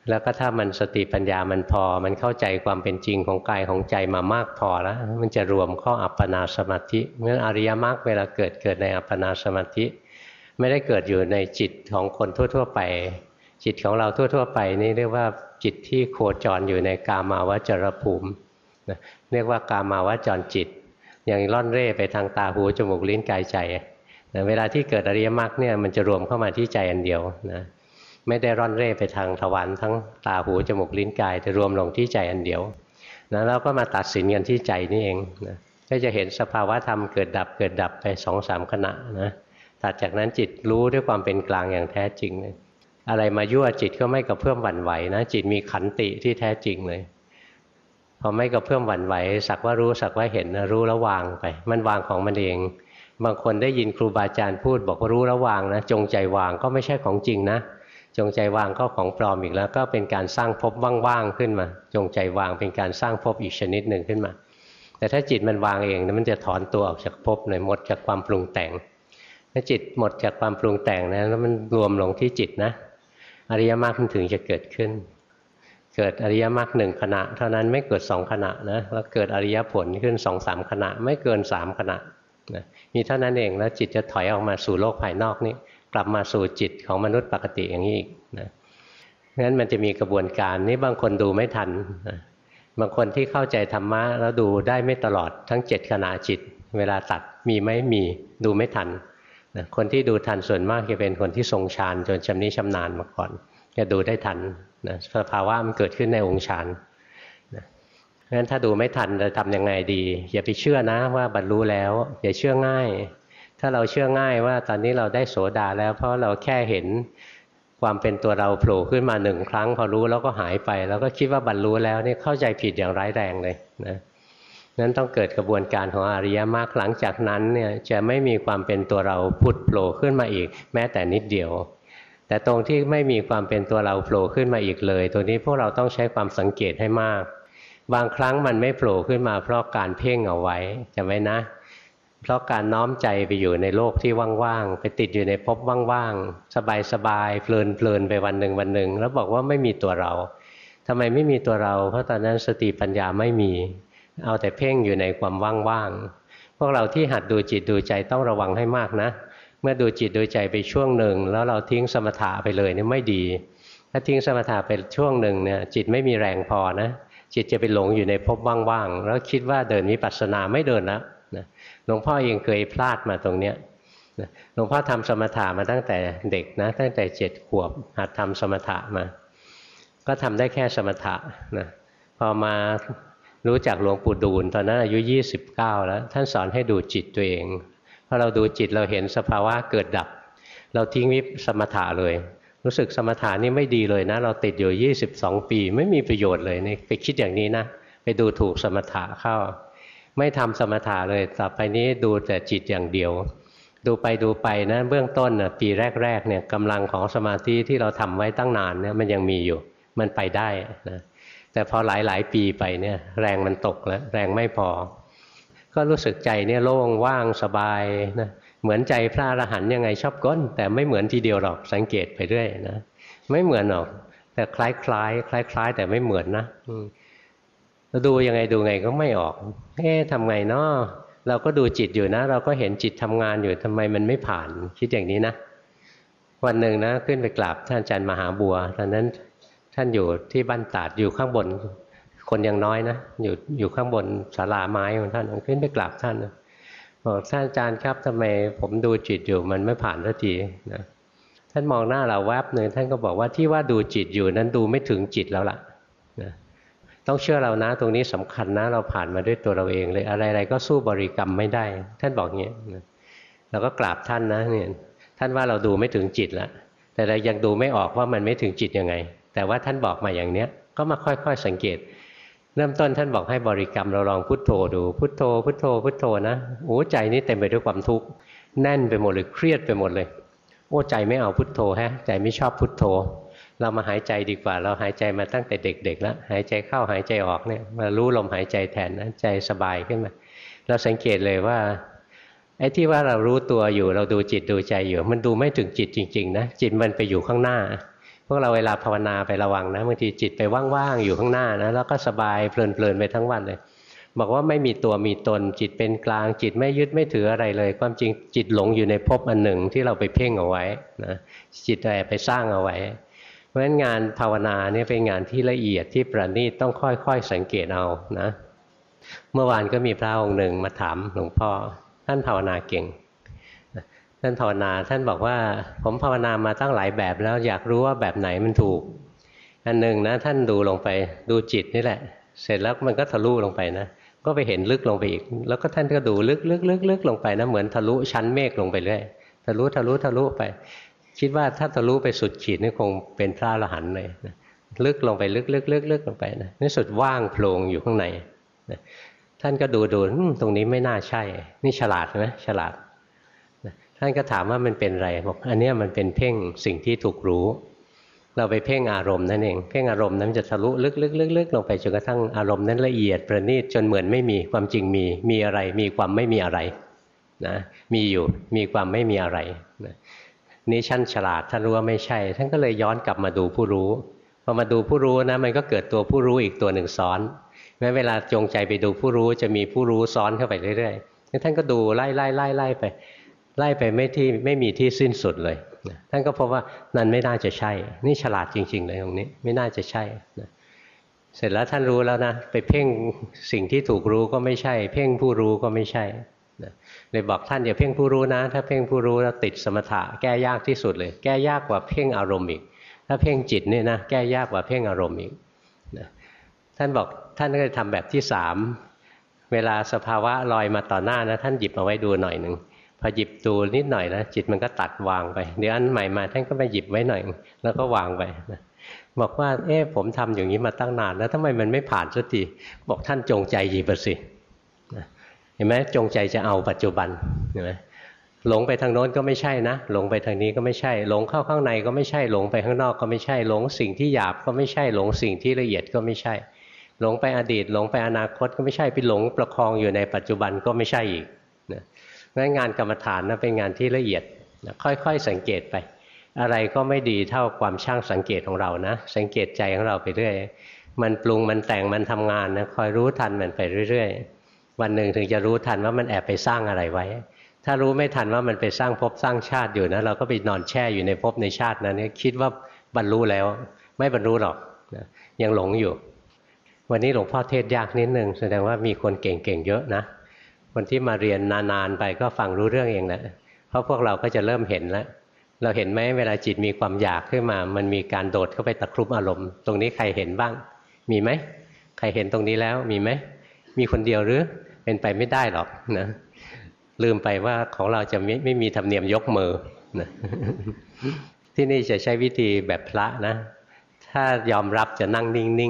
แล้วก็ถ้ามันสติปัญญามันพอมันเข้าใจความเป็นจริงของกายของใจมามากพอแล้วมันจะรวมเข้าอัปปนาสมาธิเมื่ออริยมรรคเวลาเกิดเกิดในอัปปนาสมาธิไม่ได้เกิดอยู่ในจิตของคนทั่วๆไปจิตของเราทั่วๆไปนี่เรียกว่าจิตที่โคจรอยู่ในกามาวจรภูมิเรียกว่ากามาวจรจิตอย่างล่อนเร่ไปทางตาหูจมูกลิ้นกายใจเวลาที่เกิดอริยมรรคเนี่ยมันจะรวมเข้ามาที่ใจอันเดียวนะไม่ได้ร่อนเร่ไปทางทวารทั้งตาหูจมูกลิ้นกายจะรวมลงที่ใจอันเดียวนะแล้วก็มาตัดสินกันที่ใจนี่เองนะก็จะเห็นสภาวะธรรมเกิดดับเกิดดับไปสองสามขณะนะตัดจากนั้นจิตรู้ด้วยความเป็นกลางอย่างแท้จริงเลยอะไรมายั่วจิตก็ไม่กระเพื่อมหวั่นไหวนะจิตมีขันติที่แท้จริงเลยพอไม่กระเพื่อมหวั่นไหวสักว่ารู้สักว่าเห็นนะรู้แล้ววางไปมันวางของมันเองบางคนได้ยินครูบาอาจารย์พูดบอกว่ารู้แล้ววางนะจงใจวางก็ไม่ใช่ของจริงนะจงใจวางก็ของปลอมอีกแล้วก็เป็นการสร้างภพว่างๆขึ้นมาจงใจวางเป็นการสร้างภพอีกชนิดหนึ่งขึ้นมาแต่ถ้าจิตมันวางเองนะมันจะถอนตัวออกจากภพเลยหมดจากความปรุงแต่งถ้าจิตหมดจากความปรุงแต่งนะแล้วมันรวมลงที่จิตนะอริยมรรคมันถึงจะเกิดขึ้นเกิดอริยมรรคหนึ่งขณะเท่านั้นไม่เกิดสองขณะนะแล้วเกิดอริยผลขึ้นสองสามขณะไม่เกินสามขณะนะมีเท่านั้นเองแล้วจิตจะถอยออกมาสู่โลกภายนอกนี่กลับมาสู่จิตของมนุษย์ปกติอย่างนี้อีกนะงั้นมันจะมีกระบวนการนี่บางคนดูไม่ทันนะบางคนที่เข้าใจธรรมะแล้วดูได้ไม่ตลอดทั้งเจ็ดขณะจิตเวลาตัดมีไหมมีดูไม่ทันนะคนที่ดูทันส่วนมากจะเป็นคนที่ทรงฌานจนชำนิชำนาญมาก่อนจะดูได้ทันนะสภาวะมันเกิดขึ้นในองค์ฌานนะงั้นถ้าดูไม่ทันจะทำยังไงดีอย่าไปเชื่อนะว่าบรรลุแล้วอย่าเชื่อง่ายถ้าเราเชื่อง่ายว่าตอนนี้เราได้โสดาแล้วเพราะเราแค่เห็นความเป็นตัวเราโผล่ขึ้นมาหนึ่งครั้งพอรู้แล้วก็หายไปแล้วก็คิดว่าบรรลุแล้วนี่เข้าใจผิดอย่างร้ายแรงเลยนะนั้นต้องเกิดกระบวนการของอริยมรรคหลังจากนั้นเนี่ยจะไม่มีความเป็นตัวเราผุดโผล่ขึ้นมาอีกแม้แต่นิดเดียวแต่ตรงที่ไม่มีความเป็นตัวเราโผล่ขึ้นมาอีกเลยตัวนี้พวกเราต้องใช้ความสังเกตให้มากบางครั้งมันไม่โผล่ขึ้นมาเพราะการเพ่งเอาไว้จำไว้นะเพราะการน้อมใจไปอยู่ในโลกที่ว่างๆไปติดอยู่ในภพว่างๆสบายๆเพลินๆไปวันหนึ่งวันหนึ่งแล้วบอกว่าไม่มีตัวเราทำไมไม่มีตัวเราเพราะตอนนั้นสติปัญญาไม่มีเอาแต่เพ่งอยู่ในความว่างๆพวกเราที่หัดดูจิตดูใจต้องระวังให้มากนะเมื่อดูจิตดูใจไปช่วงหนึ่งแล้วเราทิ้งสมถะไปเลยนี่ไม่ดีถ้าทิ้งสมถะไปช่วงหนึ่งเนี่ยจิตไม่มีแรงพอนะจิตจะไปหลงอยู่ในภพว่างๆแล้วคิดว่าเดินวิปัสสนาไม่เดินแล้วนะหลวงพ่อเองเคยพลาดมาตรงเนี้ยนะหลวงพ่อทำสมถะมาตั้งแต่เด็กนะตั้งแต่เจ็ดขวบหัดทำสมถะมาก็ทำได้แค่สมถะนะพอมารู้จักหลวงปู่ดูลตอนนั้นอายุยี่สิบเก้าแล้วท่านสอนให้ดูจิตตัวเองพอเราดูจิตเราเห็นสภาวะเกิดดับเราทิ้งวิปสมถะเลยรู้สึกสมถะนี่ไม่ดีเลยนะเราติดอยู่ยี่สิบสองปีไม่มีประโยชน์เลยนี่ไปคิดอย่างนี้นะไปดูถูกสมถะเข้าไม่ทำสมถะเลยต่อไปนี้ดูแต่จิตอย่างเดียวดูไปดูไปนะเบื้องต้นนะปีแรกๆเนี่ยกำลังของสมาธิที่เราทำไว้ตั้งนานเนี่ยมันยังมีอยู่มันไปได้นะแต่พอหลายๆปีไปเนี่ยแรงมันตกแล้วแรงไม่พอก็รู้สึกใจเนี่ยโล่งว่างสบายนะเหมือนใจพระอรหันต์ยังไงชอบก้นแต่ไม่เหมือนทีเดียวหรอกสังเกตไปเรื่อยนะไม่เหมือนหรอกแต่คล้ายคล้ายคล้ายคล้ายแต่ไม่เหมือนนะเราดูยังไงดูไงก็ไม่ออกเอ๊ะทำไงเนาะเราก็ดูจิตอยู่นะเราก็เห็นจิตทำงานอยู่ทำไมมันไม่ผ่านคิดอย่างนี้นะวันหนึ่งนะขึ้นไปกราบท่านอาจารย์มหาบัวตอนนั้นท่านอยู่ที่บ้านตาดอยู่ข้างบนคนยังน้อยนะอยู่อยู่ข้างบนศาลาไม้ของท่านขึ้นไปกราบท่านบอกท่านอาจารย์ครับทำไมผมดูจิตอยู่มันไม่ผ่านสักทีนะท่านมองหน้าเราแวบหนึ่งท่านก็บอกว่าที่ว่าดูจิตอยู่นั้นดูไม่ถึงจิตแล้วล่ะนะต้องเชื่อเรานะตรงนี้สำคัญนะเราผ่านมาด้วยตัวเราเองเลยอะไรๆก็สู้บริกรรมไม่ได้ท่านบอกอย่างนี้เราก็กราบท่านนะเนี่ยท่านว่าเราดูไม่ถึงจิตแล้วแต่เรายังดูไม่ออกว่ามันไม่ถึงจิตยังไงแต่ว่าท่านบอกมาอย่างเนี้ยก็มาค่อยๆสังเกตเริ่มต้นท่านบอกให้บริกรรมเราลองพุทโธดูพุทโธพุทโธพุทโธนะโอ้ใจนี้เต็มไปด้วยความทุกข์แน่นไปหมดเลยเครียดไปหมดเลยโอ้ใจไม่เอาพุทโธฮะใจไม่ชอบพุทโธเรามาหายใจดีกว่าเราหายใจมาตั้งแต่เด็กๆแล้วหายใจเข้าหายใจออกเนี่ยมารู้ลมหายใจแทนนะใจสบายขึ้นมาเราสังเกตเลยว่าไอ้ที่ว่าเรารู้ตัวอยู่เราดูจิตดูใจอยู่มันดูไม่ถึงจิตจริงๆนะจิตมันไปอยู่ข้างหน้าพวกเราเวลาภาวนาไประวังนะบางทีจิตไปว่างๆอยู่ข้างหน้านะแล้วก็สบายเพลินๆไปทั้งวันเลยบอกว่าไม่มีตัวมีตนจิตเป็นกลางจิตไม่ยึดไม่ถืออะไรเลยความจริงจิตหลงอยู่ในภพอันหนึ่งที่เราไปเพ่งเอาไว้นะจิตแอบไปสร้างเอาไว้เพราะฉะนั้นงานภาวนาเนี่ยเป็นงานที่ละเอียดที่ประณีตต้องค่อยๆสังเกตเอานะเมื่อวานก็มีพระองค์หนึ่งมาถามหลวงพ่อท่านภาวนาเก่งท่านภาวนาท่านบอกว่าผมภาวนามาตั้งหลายแบบแล้วอยากรู้ว่าแบบไหนมันถูกอันหนึ่งนะท่านดูลงไปดูจิตนี่แหละเสร็จแล้วมันก็ทะลุลงไปนะก็ไปเห็นลึกลงไปอีกแล้วก็ท่านก็ดูลึกลึกลึกลึกลงไปนะเหมือนทะลุชั้นเมฆลงไปเรื่อยทะลุทะลุทะลุไปคิดว่าถ้าทะลุไปสุดขีดนี่คงเป็นพระอรหันต์เลยนะลึกลงไปลึกลึกลึกลึกลงไปนะในสุดว่างโพลงอยู่ข้างในนะท่านก็ดูดูตรงนี้ไม่น่าใช่นี่ฉลาดไหมฉลาดนะท่านก็ถามว่ามันเป็นอะไรบอกอันนี้มันเป็นเพ่งสิ่งที่ถูกรู้เราไปเพ่งอารมณ์นั่นเองเพ่งอารมณ์นั้นจะทะลุลึกลึกลึกลึกลงไปจนกระทั่งอารมณ์นั้นละเอียดประณีตจนเหมือนไม่มีความจริงมีมีอะไรมีความไม่มีอะไรนะมีอยู่มีความไม่มีอะไรนะนี่ชั้นฉลาดท่านรู้ว่าไม่ใช่ท่านก็เลยย้อนกลับมาดูผู้รู้พอมาดูผู้รู้นะมันก็เกิดตัวผู้รู้อีกตัวหนึ่งซ้อนแม้เวลาจงใจไปดูผู้รู้จะมีผู้รู้ซ้อนเข้าไปเรื่อยๆท่านก็ดูไล่ไล่ไล่ไล่ไปไล่ไปไม่ที่ไม่มีที่สิ้นสุดเลยท่านก็พบว่านั่นไม่น่าจะใช่นี่ฉลาดจริงๆเลยตรงนี้ไม่น่าจะใช่นะเสร็จแล้วท่านรู้แล้วนะไปเพ่งสิ่งที่ถูกรู้ก็ไม่ใช่เพ่งผู้รู้ก็ไม่ใช่นะเลยบอกท่านอย่าเพ่งผู้รู้นะถ้าเพ่งผู้รู้แล้วติดสมถะแก้ยากที่สุดเลยแก้ยากกว่าเพ่งอารมณ์อีกถ้าเพ่งจิตนี่นะแก้ยากกว่าเพ่งอารมณ์อีกนะท่านบอกท่านก็เลยทำแบบที่สามเวลาสภาวะลอยมาต่อหน้านะท่านหยิบเอาไว้ดูหน่อยหนึ่งพอหยิบดูนิดหน่อยนะจิตมันก็ตัดวางไปเดี๋ยวอันใหม่มาท่านก็มาหยิบไว้หน่อยแล้วก็วางไปนะบอกว่าเอ๊ะผมทำอย่างนี้มาตั้งนานแล้วทำไมมันไม่ผ่านสักทีบอกท่านจงใจหยิบสิเห็นไหมจงใจจะเอาปัจจุบันเห็นไหมหลงไปทางโน้นก็ไม่ใช่นะหลงไปทางนี้ก็ไม่ใช่หลงเข้าข้างในก็ไม่ใช่หลงไปข้างนอกก็ไม่ใช่หลงสิ่งที่หยาบก็ไม่ใช่หลงสิ่งที่ละเอียดก็ไม่ใช่หลงไปอดีตหลงไปอนาคตก็ไม่ใช่ไปหลงประคองอยู่ในปัจจุบันก็ไม่ใช่อีกนะงั้นงานกรรมฐานนะเป็นงานที่ละเอียดนะค่อยๆสังเกตไปอะไรก็ไม่ดีเท่าความช่างสังเกตของเรานะสังเกตใจของเราไปเรื่อยมันปรุงมันแต่งมันทำงานนะคอยรู้ทันมันไปเรื่อยๆวันหนึ่งถึงจะรู้ทันว่ามันแอบไปสร้างอะไรไว้ถ้ารู้ไม่ทันว่ามันไปสร้างภพสร้างชาติอยู่นะเราก็ไปนอนแช่อยู่ในภพในชาตินั้นคิดว่าบรรลุแล้วไม่บรรลุหรอกนะยังหลงอยู่วันนี้หลวงพ่อเทศยากนิดนึงแสดงว่ามีคนเก่งๆเยอะนะคนที่มาเรียนนานๆไปก็ฟังรู้เรื่องเองแหละเพราะพวกเราก็จะเริ่มเห็นแล้วเราเห็นไหมเวลาจิตมีความอยากขึ้นมามันมีการโดดเข้าไปตะครุบอารมณ์ตรงนี้ใครเห็นบ้างมีไหมใครเห็นตรงนี้แล้วมีไหมมีคนเดียวหรือเป็นไปไม่ได้หรอกนะลืมไปว่าของเราจะไม่ไม่มีธรรมเนียมยกมือนะที่นี่จะใช้วิธีแบบพระนะถ้ายอมรับจะนั่งนิ่ง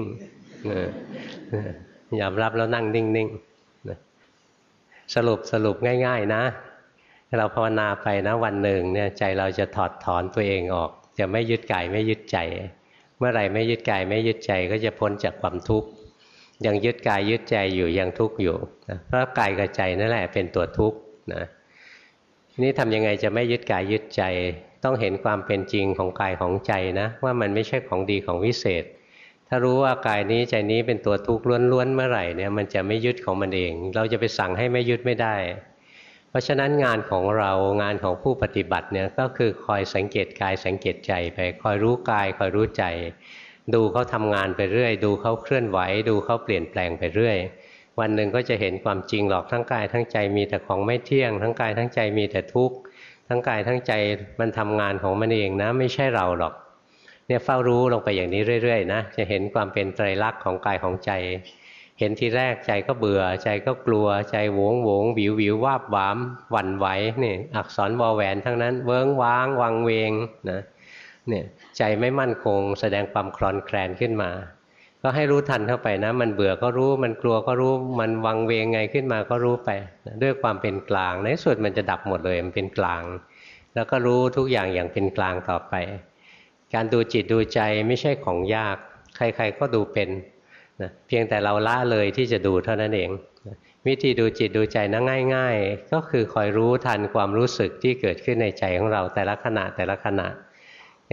ๆยอมรับแล้วนั่งนิ่งๆนะสรุปสรุปง่ายๆนะเราภาวนาไปนะวันหนึ่งเนี่ยใจเราจะถอดถอนตัวเองออกจะไม่ยึดกายไม่ยึดใจเมื่อไหร่ไม่ยึดกายไม่ยึดใจก็จะพ้นจากความทุกข์ยังยึดกายยึดใจอยู่ยังทุกข์อยู่นะเพราะกายกับใจนั่นแหละเป็นตัวทุกข์นะทีนี้ทำยังไงจะไม่ยึดกายยึดใจต้องเห็นความเป็นจริงของกายของใจนะว่ามันไม่ใช่ของดีของวิเศษถ้ารู้ว่ากายนี้ใจนี้เป็นตัวทุกข์ล้วนๆเมื่อไหร่เนี่ยมันจะไม่ยึดของมันเองเราจะไปสั่งให้ไม่ยึดไม่ได้เพราะฉะนั้นงานของเรางานของผู้ปฏิบัติเนี่ยก็คือคอยสังเกตกายสังเกตใจไปคอยรู้กายคอยรู้ใจดูเขาทำงานไปเรื่อยดูเขาเคลื่อนไหวดูเขาเปลี่ยนแปลงไปเรื่อยวันหนึ่งก็จะเห็นความจริงหรอกทั้งกายทั้งใจมีแต่ของไม่เที่ยงทั้งกายทั้งใจมีแต่ทุกข์ทั้งกายทั้งใจมันทำงานของมันเองนะไม่ใช่เราหรอกเนี่ยเฝ้ารู้ลงไปอย่างนี้เรื่อยๆนะจะเห็นความเป็นไตรลักษณ์ของกายของใจเห็นทีแรกใจก็เบื่อใจก็กลัวใจโหวงโหวงวิววิววาบหวามหวั่นไหวนี่อักษรวอแหวนทั้งนั้นเวิ้งว้างวังเวงนะเนี่ยใจไม่มั่นคงแสดงความคลอนแคลนขึ้นมาก็ให้รู้ทันเข้าไปนะมันเบื่อก็รู้มันกลัวก็รู้มันวังเวงไงขึ้นมาก็รู้ไปนะด้วยความเป็นกลางในสุดมันจะดับหมดเลยมันเป็นกลางแล้วก็รู้ทุกอย่างอย่างเป็นกลางต่อไปการดูจิตดูใจไม่ใช่ของยากใครๆก็ดูเป็นนะเพียงแต่เราละเลยที่จะดูเท่านั้นเองนะวิธีดูจิตดูใจนะง่ายๆก็คือคอยรู้ทันความรู้สึกที่เกิดขึ้นในใจของเราแต่ละขณะแต่ละขณะอ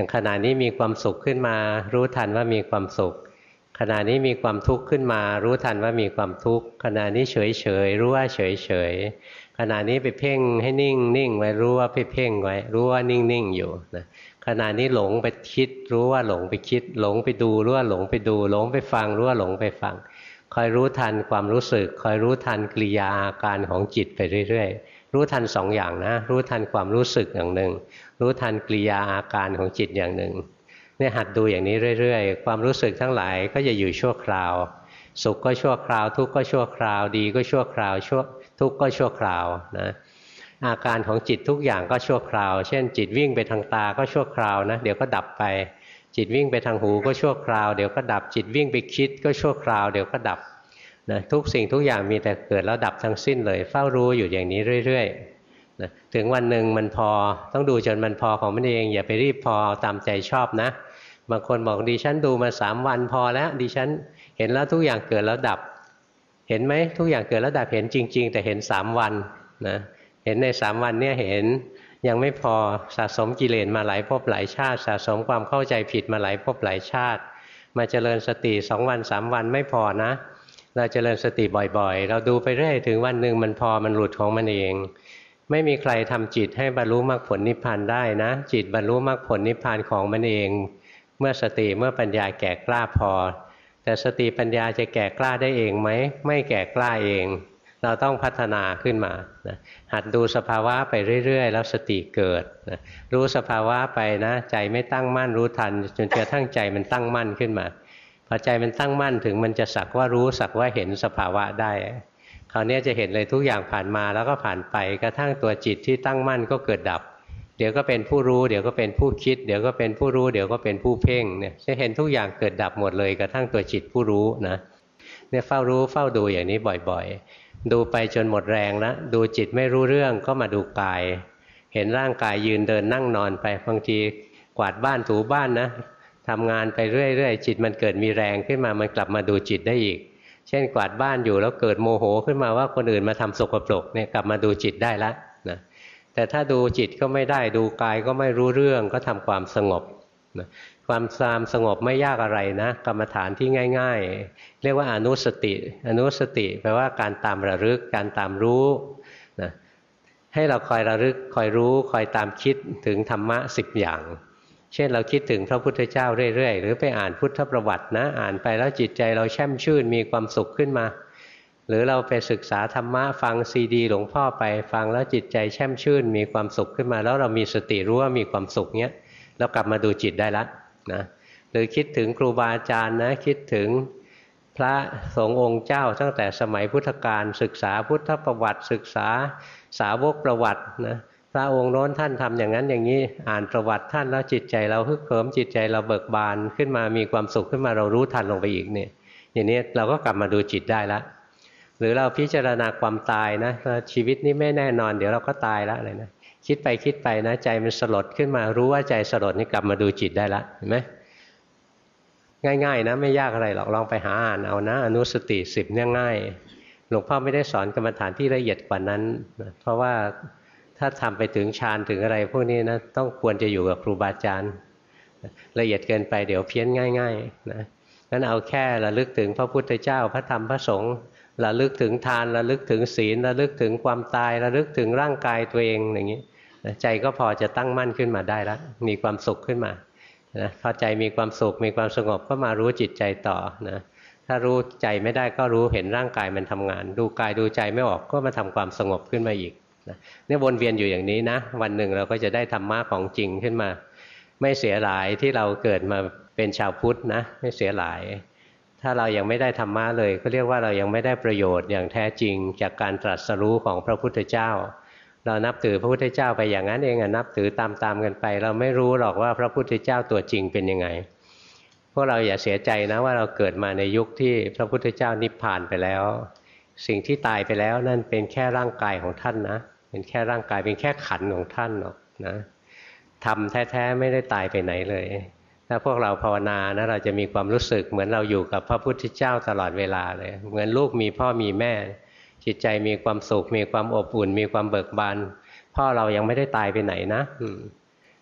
อย่างขณะนี้มีความสุขขึ้นมารู้ทันว่ามีความสุขขณะนี้มีความทุกข์ขึ้นมารู้ทันว่ามีความทุกข์ขณะนี้เฉยเฉยรู้ว่าเฉยเฉยขณะนี้ไปเพ่งให้นิ่งนิ่งไว้รู้ว่าไปเพ่งไว้รู้ว่านิ่งนิ่งอยู่นะขณะนี้หลงไปคิดรู้ว่าหลงไปคิดหลงไปดูรู้ว่าหลงไปดูหลงไปฟังรู้ว่าหลงไปฟังคอยรู้ทันความรู้สึกคอยรู้ทันกิริยาอาการของจิตไปเรื่อยๆรู้ทันสองอย่างนะรู้ทันความรู้สึกอย่างหนึ่งรู้ทันกิริยาอาการของจิตอย่างหนึ่งเนี่ยหัดดูอย่างนี้เรื่อยๆความรู้สึกทั้งหลายก็จะอยู่ชั่วคราวสุขก็ชั่วคราวทุกข์ก็ชั่วคราวดีก็ชั่วคราวชั่วทุกข์ก็ชั่วคราวนะอาการของจิตทุกอย่างก็ชั่วคราวเช่นจิตวิ่งไปทางตาก็ชั่วคราวนะเดี๋ยวก็ดับไปจิตวิ่งไปทางหูก็ชั่วคราวเดี๋ยวก็ดับจิตวิ่งไปคิดก็ชั่วคราวเดี๋ยวก็ดับนะทุกสิ่งทุกอย่างมีแต่เกิดแล้วดับทั้งสิ้นเลยเฝ้ารู้อยู่อย่างนี้เรื่อยๆนะถึงวันหนึ่งมันพอต้องดูจนมันพอของมันเองอย่าไปรีบพอตามใจชอบนะบางคนบอกดิฉันดูมาสามวันพอแล้วดิฉันเห็นแล้วทุกอย่างเกิดแล้วดับเห็นไหมทุกอย่างเกิดแล้วดับเห็นจริงๆแต่เห็นสามวันนะเห็นในสามวันเนี่ยเห็นยังไม่พอสะสมกิเลสมาหลายภพหลายชาติสะสมความเข้าใจผิดมาหลายภพหลายชาติมาเจริญสติสองวันสามวันไม่พอนะเราเจริญสติบ่อยๆเราดูไปเรื่อยถึงวันหนึ่งมันพอมันหลุดของมันเองไม่มีใครทำจิตให้บรรลุมรรคผลนิพพานได้นะจิตบรรลุมรรคผลนิพพานของมันเองเมื่อสติเมื่อปัญญาแก่กล้าพอแต่สติปัญญาจะแก่กล้าได้เองไหมไม่แก่กล้าเองเราต้องพัฒนาขึ้นมานะหัดดูสภาวะไปเรื่อยๆแล้วสติเกิดนะรู้สภาวะไปนะใจไม่ตั้งมั่นรู้ทันจนกระทั่งใจมันตั้งมั่นขึ้นมาพอใจมันตั้งมั่นถึงมันจะสักว่ารู้สักว่าเห็นสภาวะได้คราวนี้จะเห็นเลยทุกอย่างผ่านมาแล้วก็ผ่านไปกระทั่งตัวจิตที่ตั้งมั่นก็เกิดดับเดี๋ยวก็เป็นผู้รู้เดี๋ยวก็เป็นผู้คิดเดี๋ยวก็เป็นผู้รู้เดี๋ยวก็เป็นผู้เพ่งเนี่ยจะเห็นทุกอย่างเกิดดับหมดเลยกระทั่งตัวจิตผู้รู้นะเนี่ยเฝ้ารู้เฝ้าดูอย่างนี้บ่อยๆดูไปจนหมดแรงแล้วดูจิตไม่รู้เรื่องก็มาดูกายเห็นร่างกายยืนเดินนั่งนอนไปบางทีกวาดบ้านถูบ้านนะทำงานไปเรื่อยๆจิตมันเกิดมีแรงขึ้นมามันกลับมาดูจิตได้อีกเช่นกวาดบ้านอยู่แล้วเกิดโมโหขึ้นมาว่าคนอื่นมาทำสกปรกเนี่ยกลับมาดูจิตได้แล้วนะแต่ถ้าดูจิตก็ไม่ได้ดูกายก็ไม่รู้เรื่องก็ทำความสงบนะความสงบไม่ยากอะไรนะกรรมฐานที่ง่ายๆเรียกว่าอนุสติอนุสติแปลว่าการตามระลึกการตามรู้นะให้เราคอยระลึกคอยรู้คอยตามคิดถึงธรรมะสิบอย่างเช่นเราคิดถึงพระพุทธเจ้าเรื่อยๆหรือไปอ่านพุทธประวัตินะอ่านไปแล้วจิตใจเราแช่มชื่นมีความสุขขึ้นมาหรือเราไปศึกษาธรรมะฟังซีดีหลวงพ่อไปฟังแล้วจิตใจแช่มชื่นมีความสุขขึ้นมาแล้วเรามีสติรู้ว่ามีความสุขเนี้ยเรากลับมาดูจิตได้ละนะหรือคิดถึงครูบาอาจารย์นะคิดถึงพระสงฆ์องค์เจ้าตั้งแต่สมัยพุทธกาลศึกษาพุทธประวัติศึกษาสาวกประวัตินะพระองค์โน้นท่านทำอย่างนั้นอย่างนี้อ่านประวัติท่านแล้วจิตใจเราฮึกเหิมจิตใจเราเบิกบานขึ้นมามีความสุขขึ้นมาเรารู้ทันลงไปอีกเนี่ยอย่างนี้เราก็กลับมาดูจิตได้ละหรือเราพิจารณาความตายนะชีวิตนี้ไม่แน่นอนเดี๋ยวเราก็ตายแล้วอะไรนะคิดไปคิดไปนะใจมันสลดขึ้นมารู้ว่าใจสลดนี่กลับมาดูจิตได้ละเห็นไหมง่ายๆนะไม่ยากอะไรหรอกลองไปหาอ่านเอานะอนุสติสิบเนี่ยง่ายหลวงพ่อไม่ได้สอนกรรมฐานที่ละเอียดกว่านั้นนะเพราะว่าถ้าทำไปถึงฌานถึงอะไรพวกนี้นะต้องควรจะอยู่กับครูบาอาจารย์ละเอียดเกินไปเดี๋ยวเพี้ยนง่ายๆนะงั้นเอาแค่ระลึกถึงพระพุทธเจ้าพระธรรมพระสงฆ์ระลึกถึงทานระลึกถึงศีลระลึกถึงความตายระลึกถึงร่างกายตัวเองอย่างนี้ใจก็พอจะตั้งมั่นขึ้นมาได้แล้วมีความสุขขึ้นมานะพอใจมีความสุขมีความสงบก็มารู้จิตใจต่อนะถ้ารู้ใจไม่ได้ก็รู้เห็นร่างกายมันทำงานดูกายดูใจไม่ออกก็มาทำความสงบขึ้นมาอีกนะเนี่ยวนเวียนอยู่อย่างนี้นะวันหนึ่งเราก็จะได้ธรรมะของจริงขึ้นมาไม่เสียหลายที่เราเกิดมาเป็นชาวพุทธนะไม่เสียหลายถ้าเรายังไม่ได้ธรรมะเลยก็เรียกว่าเรายังไม่ได้ประโยชน์อย่างแท้จริงจากการตรัสรู้ของพระพุทธเจ้าเรานับถือพระพุทธเจ้าไปอย่างนั้นเองอะนับถือตามๆกันไปเราไม่รู้หรอกว่าพระพุทธเจ้าตัวจริงเป็นยังไงพวกเราอย่าเสียใจนะว่าเราเกิดมาในยุคที่พระพุทธเจ้านิพพานไปแล้วสิ่งที่ตายไปแล้วนั่นเป็นแค่ร่างกายของท่านนะเป็นแค่ร่างกายเป็นแค่ขันธ์ของท่านหรอกนะธรรมแท้ๆไม่ได้ตายไปไหนเลยถ้าพวกเราภาวนานะเราจะมีความรู้สึกเหมือนเราอยู่กับพระพุทธเจ้าตลอดเวลาเลยเหมือนลูกมีพ่อมีแม่จิตใจมีความสุขมีความอบอุ่นมีความเบิกบานพ่อเรายังไม่ได้ตายไปไหนนะ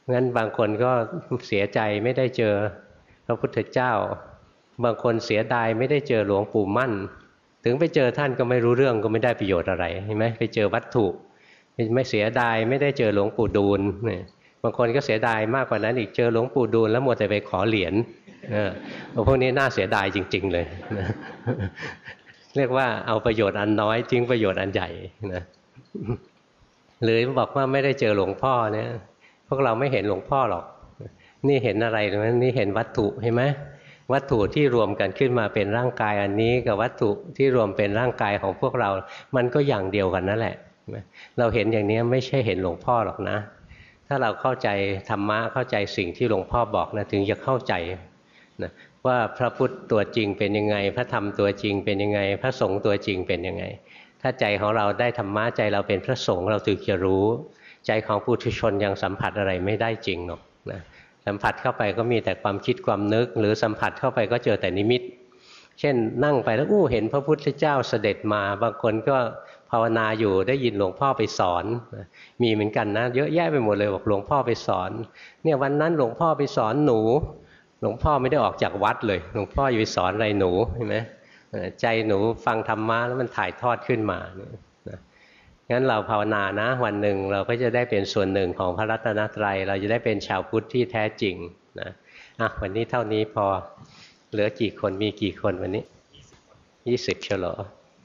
งั้นบางคนก็เสียใจไม่ได้เจอพระพุทธเจ้าบางคนเสียดายไม่ได้เจอหลวงปู่มั่นถึงไปเจอท่านก็ไม่รู้เรื่องก็ไม่ได้ประโยชน์อะไรเห็นไหมไปเจอวัตถุไม่เสียดายไม่ได้เจอหลวงปู่ดูลเนี่ยบางคนก็เสียดายมากกว่านั้นอีกเจอหลวงปู่ดูลแล้วมัวแต่ไปขอเหรียญเออพวกนี้น่าเสียดายจริงๆเลยนะเรียกว่าเอาประโยชน์อันน้อยทิ้งประโยชน์อันใหญ่นะหรือบอกว่าไม่ได้เจอหลวงพ่อเนี่ยพวกเราไม่เห็นหลวงพ่อหรอกนี่เห็นอะไรหรือนี่เห็นวัตถุเห็นไหมวัตถุที่รวมกันขึ้นมาเป็นร่างกายอันนี้กับวัตถุที่รวมเป็นร่างกายของพวกเรามันก็อย่างเดียวกันนั่นแหละเราเห็นอย่างนี้ไม่ใช่เห็นหลวงพ่อหรอกนะถ้าเราเข้าใจธรรมะเข้าใจสิ่งที่หลวงพ่อบอกนะถึงจะเข้าใจนะว่าพระพุทธตัวจริงเป็นยังไงพระธรรมตัวจริงเป็นยังไงพระสงฆ์ตัวจริงเป็นยังไงถ้าใจของเราได้ธรรมะใจเราเป็นพระสงฆ์เราถึงจะรู้ใจของปุถุชนยังสัมผัสอะไรไม่ได้จริงหรอกนะสัมผัสเข้าไปก็มีแต่ความคิดความนึกหรือสัมผัสเข้าไปก็เจอแต่นิมิตเช่นนั่งไปแล้วอู้เห็นพระพุทธเจ้าเสด็จมาบางคนก็ภาวนาอยู่ได้ยินหลวงพ่อไปสอนมีเหมือนกันนะเยอะแยะไปหมดเลยบอกหลวงพ่อไปสอนเนี่ยวันนั้นหลวงพ่อไปสอนหนูหลวงพ่อไม่ได้ออกจากวัดเลยหลวงพ่ออยู่ไปสอนอะไรหนูเห็นไหมใจหนูฟังธรรมะแล้วมันถ่ายทอดขึ้นมานะงั้นเราภาวนานะวันหนึ่งเราก็จะได้เป็นส่วนหนึ่งของพระรัตนตรัยเราจะได้เป็นชาวพุทธที่แท้จริงนะอ่ะวันนี้เท่านี้พอเหลือกี่คนมีกี่คนวันนี้ยี่สิบเฉลอ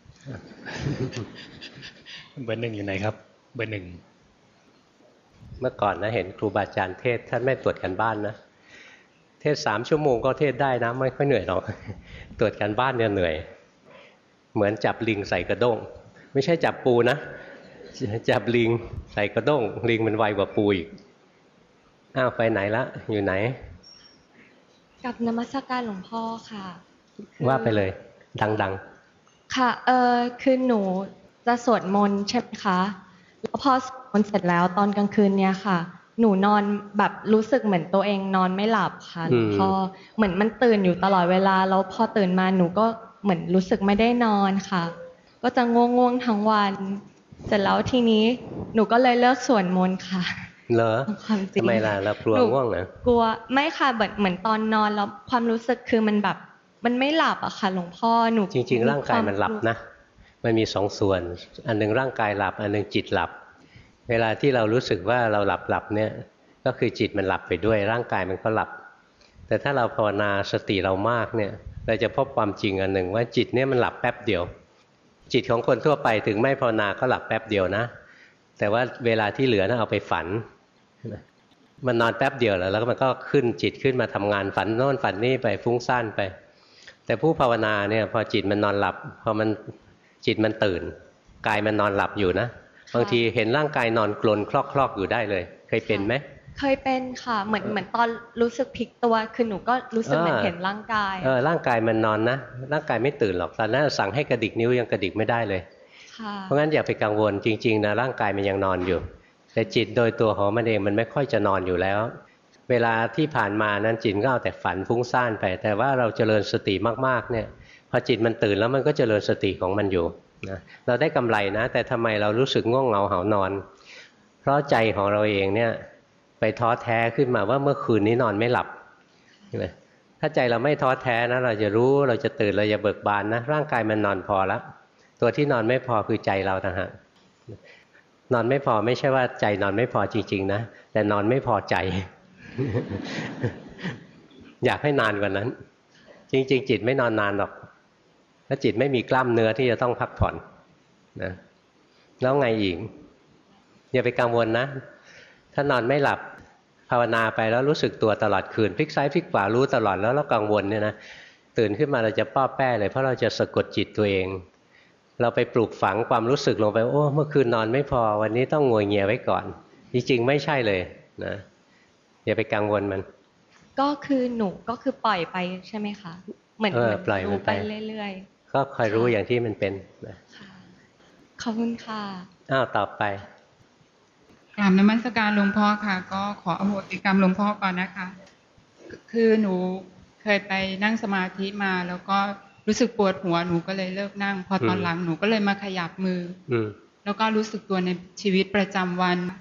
เบอร์หนึ่งอยู่ไหนครับเบอร์หนึ่งเมื่อก่อนนะเห็นครูบาอาจารย์เทศท่านไม่ตรวจกันบ้านนะเทศสามชั่วโมงก็เทศได้นะไม่ค่อยเหนื่อยหรอกตรวจกันบ้านเนี่ยเหนื่อยเหมือนจับลิงใส่กระด้งไม่ใช่จับปูนะจับลิงใส่กระด้งลิงมันไวกว่าปูอีกอ้าวไปไหนละอยู่ไหนกับนมัสการหลวงพ่อค่ะว่าไปเลยดังๆค่ะเออคือหนูจะสวดมนต์ใช่ไหมคะแล้วพอสวดมนต์เสร็จแล้วตอนกลางคืนเนี่ยค่ะหนูนอนแบบรู้สึกเหมือนตัวเองนอนไม่หลับค่ะหลวงพ่อเหมือนมันตื่นอยู่ตลอดเวลาแล้วพอตื่นมาหนูก็เหมือนรู้สึกไม่ได้นอนค่ะก็จะง่วงๆทั้งวันเสร็จแล้วทีนี้หนูก็เลยเลิกสวดมนต์ค่ะเหรอทำไมล่ะเรากลัวง่วงเหรอกลัวไม่ค่ะเหมือนเหมือนตอนนอนแล้วความรู้สึกคือมันแบบมันไม่หลับอะค่ะหลวงพ่อหนูจริงๆร่างกายมันหลับนะมันมีสองส่วนอันหนึ่งร่างกายหลับอันหนึ่งจิตหลับเวลาที่เรารู้สึกว่าเราหลับหลับเนี่ยก็คือจิตมันหลับไปด้วยร่างกายมันก็หลับแต่ถ้าเราภาวนาสติเรามากเนี่ยเราจะพบความจริงอันหนึ่งว่าจิตเนี่ยมันหลับแป๊บเดียวจิตของคนทั่วไปถึงไม่ภาวนาก็หลับแป๊บเดียวนะแต่ว่าเวลาที่เหลือนะเอาไปฝันมันนอนแป๊บเดียวแล้วแล้วมันก็ขึ้นจิตขึ้นมาทำงานฝันโน่นฝันนี่ไปฟุ้งซ่านไปแต่ผู้ภาวนาเนี่ยพอจิตมันนอนหลับพอมันจิตมันตื่นกายมันนอนหลับอยู่นะบางทีเห็นร่างกายนอนกลนคลอกๆอยู่ได้เลยเคยเป็นไหมเคยเป็นค่ะเหมือนเหมือนตอนรู้สึกพลิกตัวคือหนูก็รู้สึกเหมือนเห็นร่างกายเออร่างกายมันนอนนะร่างกายไม่ตื่นหรอกตอนนั้นสั่งให้กระดิกนิ้วยังกระดิกไม่ได้เลยเพราะงั้นอย่าไปกังวลจริงๆนะร่างกายมันยังนอนอยู่แต่จิตโดยตัวของมันเองมันไม่ค่อยจะนอนอยู่แล้วเวลาที่ผ่านมานั้นจิตก็เอาแต่ฝันฟุ้งซ่านไปแต่ว่าเราเจริญสติมากๆเนี่ยพอจิตมันตื่นแล้วมันก็เจริญสติของมันอยู่นะเราได้กำไรนะแต่ทำไมเรารู้สึกง่วงเหงาหานอนเพราะใจของเราเองเนี่ยไปท้อแท้ขึ้นมาว่าเมื่อคืนนี้นอนไม่หลับใช่ไหมถ้าใจเราไม่ท้อแท้นะเราจะรู้เราจะตื่นเราจะเบิกบานนะร่างกายมันนอนพอแล้วตัวที่นอนไม่พอคือใจเราต่างหากนอนไม่พอไม่ใช่ว่าใจนอนไม่พอจริงๆนะแต่นอนไม่พอใจ อยากให้นานกว่านั้นจริงๆจิตไม่นอนนานหรอกถ้าจิตไม่มีกล้ามเนื้อที่จะต้องพักผ่อนนะแล้วไงอีกอย่าไปกังวลนะถ้านอนไม่หลับภาวนาไปแล้วรู้สึกตัวตลอดคืนพลิกซ้ายพลิกขวารู้ตลอดแล้วเรากังวลเนี่ยนะตื่นขึ้นมาเราจะป้อแป้เลยเพราะเราจะสะกดจิตตัวเองเราไปปลูกฝังความรู้สึกลงไปโอ้เมื่อคืนนอนไม่พอวันนี้ต้องงัวเงียไว้ก่อนจริงๆไม่ใช่เลยนะอย่าไปกังวลมันก็คือหนูก็คือปล่อยไปใช่ไหมคะเหมือนปล่อยมันไปเรื่อยๆก็คอยรู้อย่างที่มันเป็นนะขอบคุณค่ะอ้าวต่อไปกราบนมัสการหลวงพ่อค่ะก็ขออโหสิกรรมหลวงพ่อก่อนนะคะคือหนูเคยไปนั่งสมาธิมาแล้วก็รู้สึกปวดหัวหนูก็เลยเลิกนั่งพอตอนหลังหนูก็เลยมาขยับมือแล้วก็รู้สึกตัวในชีวิตประจำวัน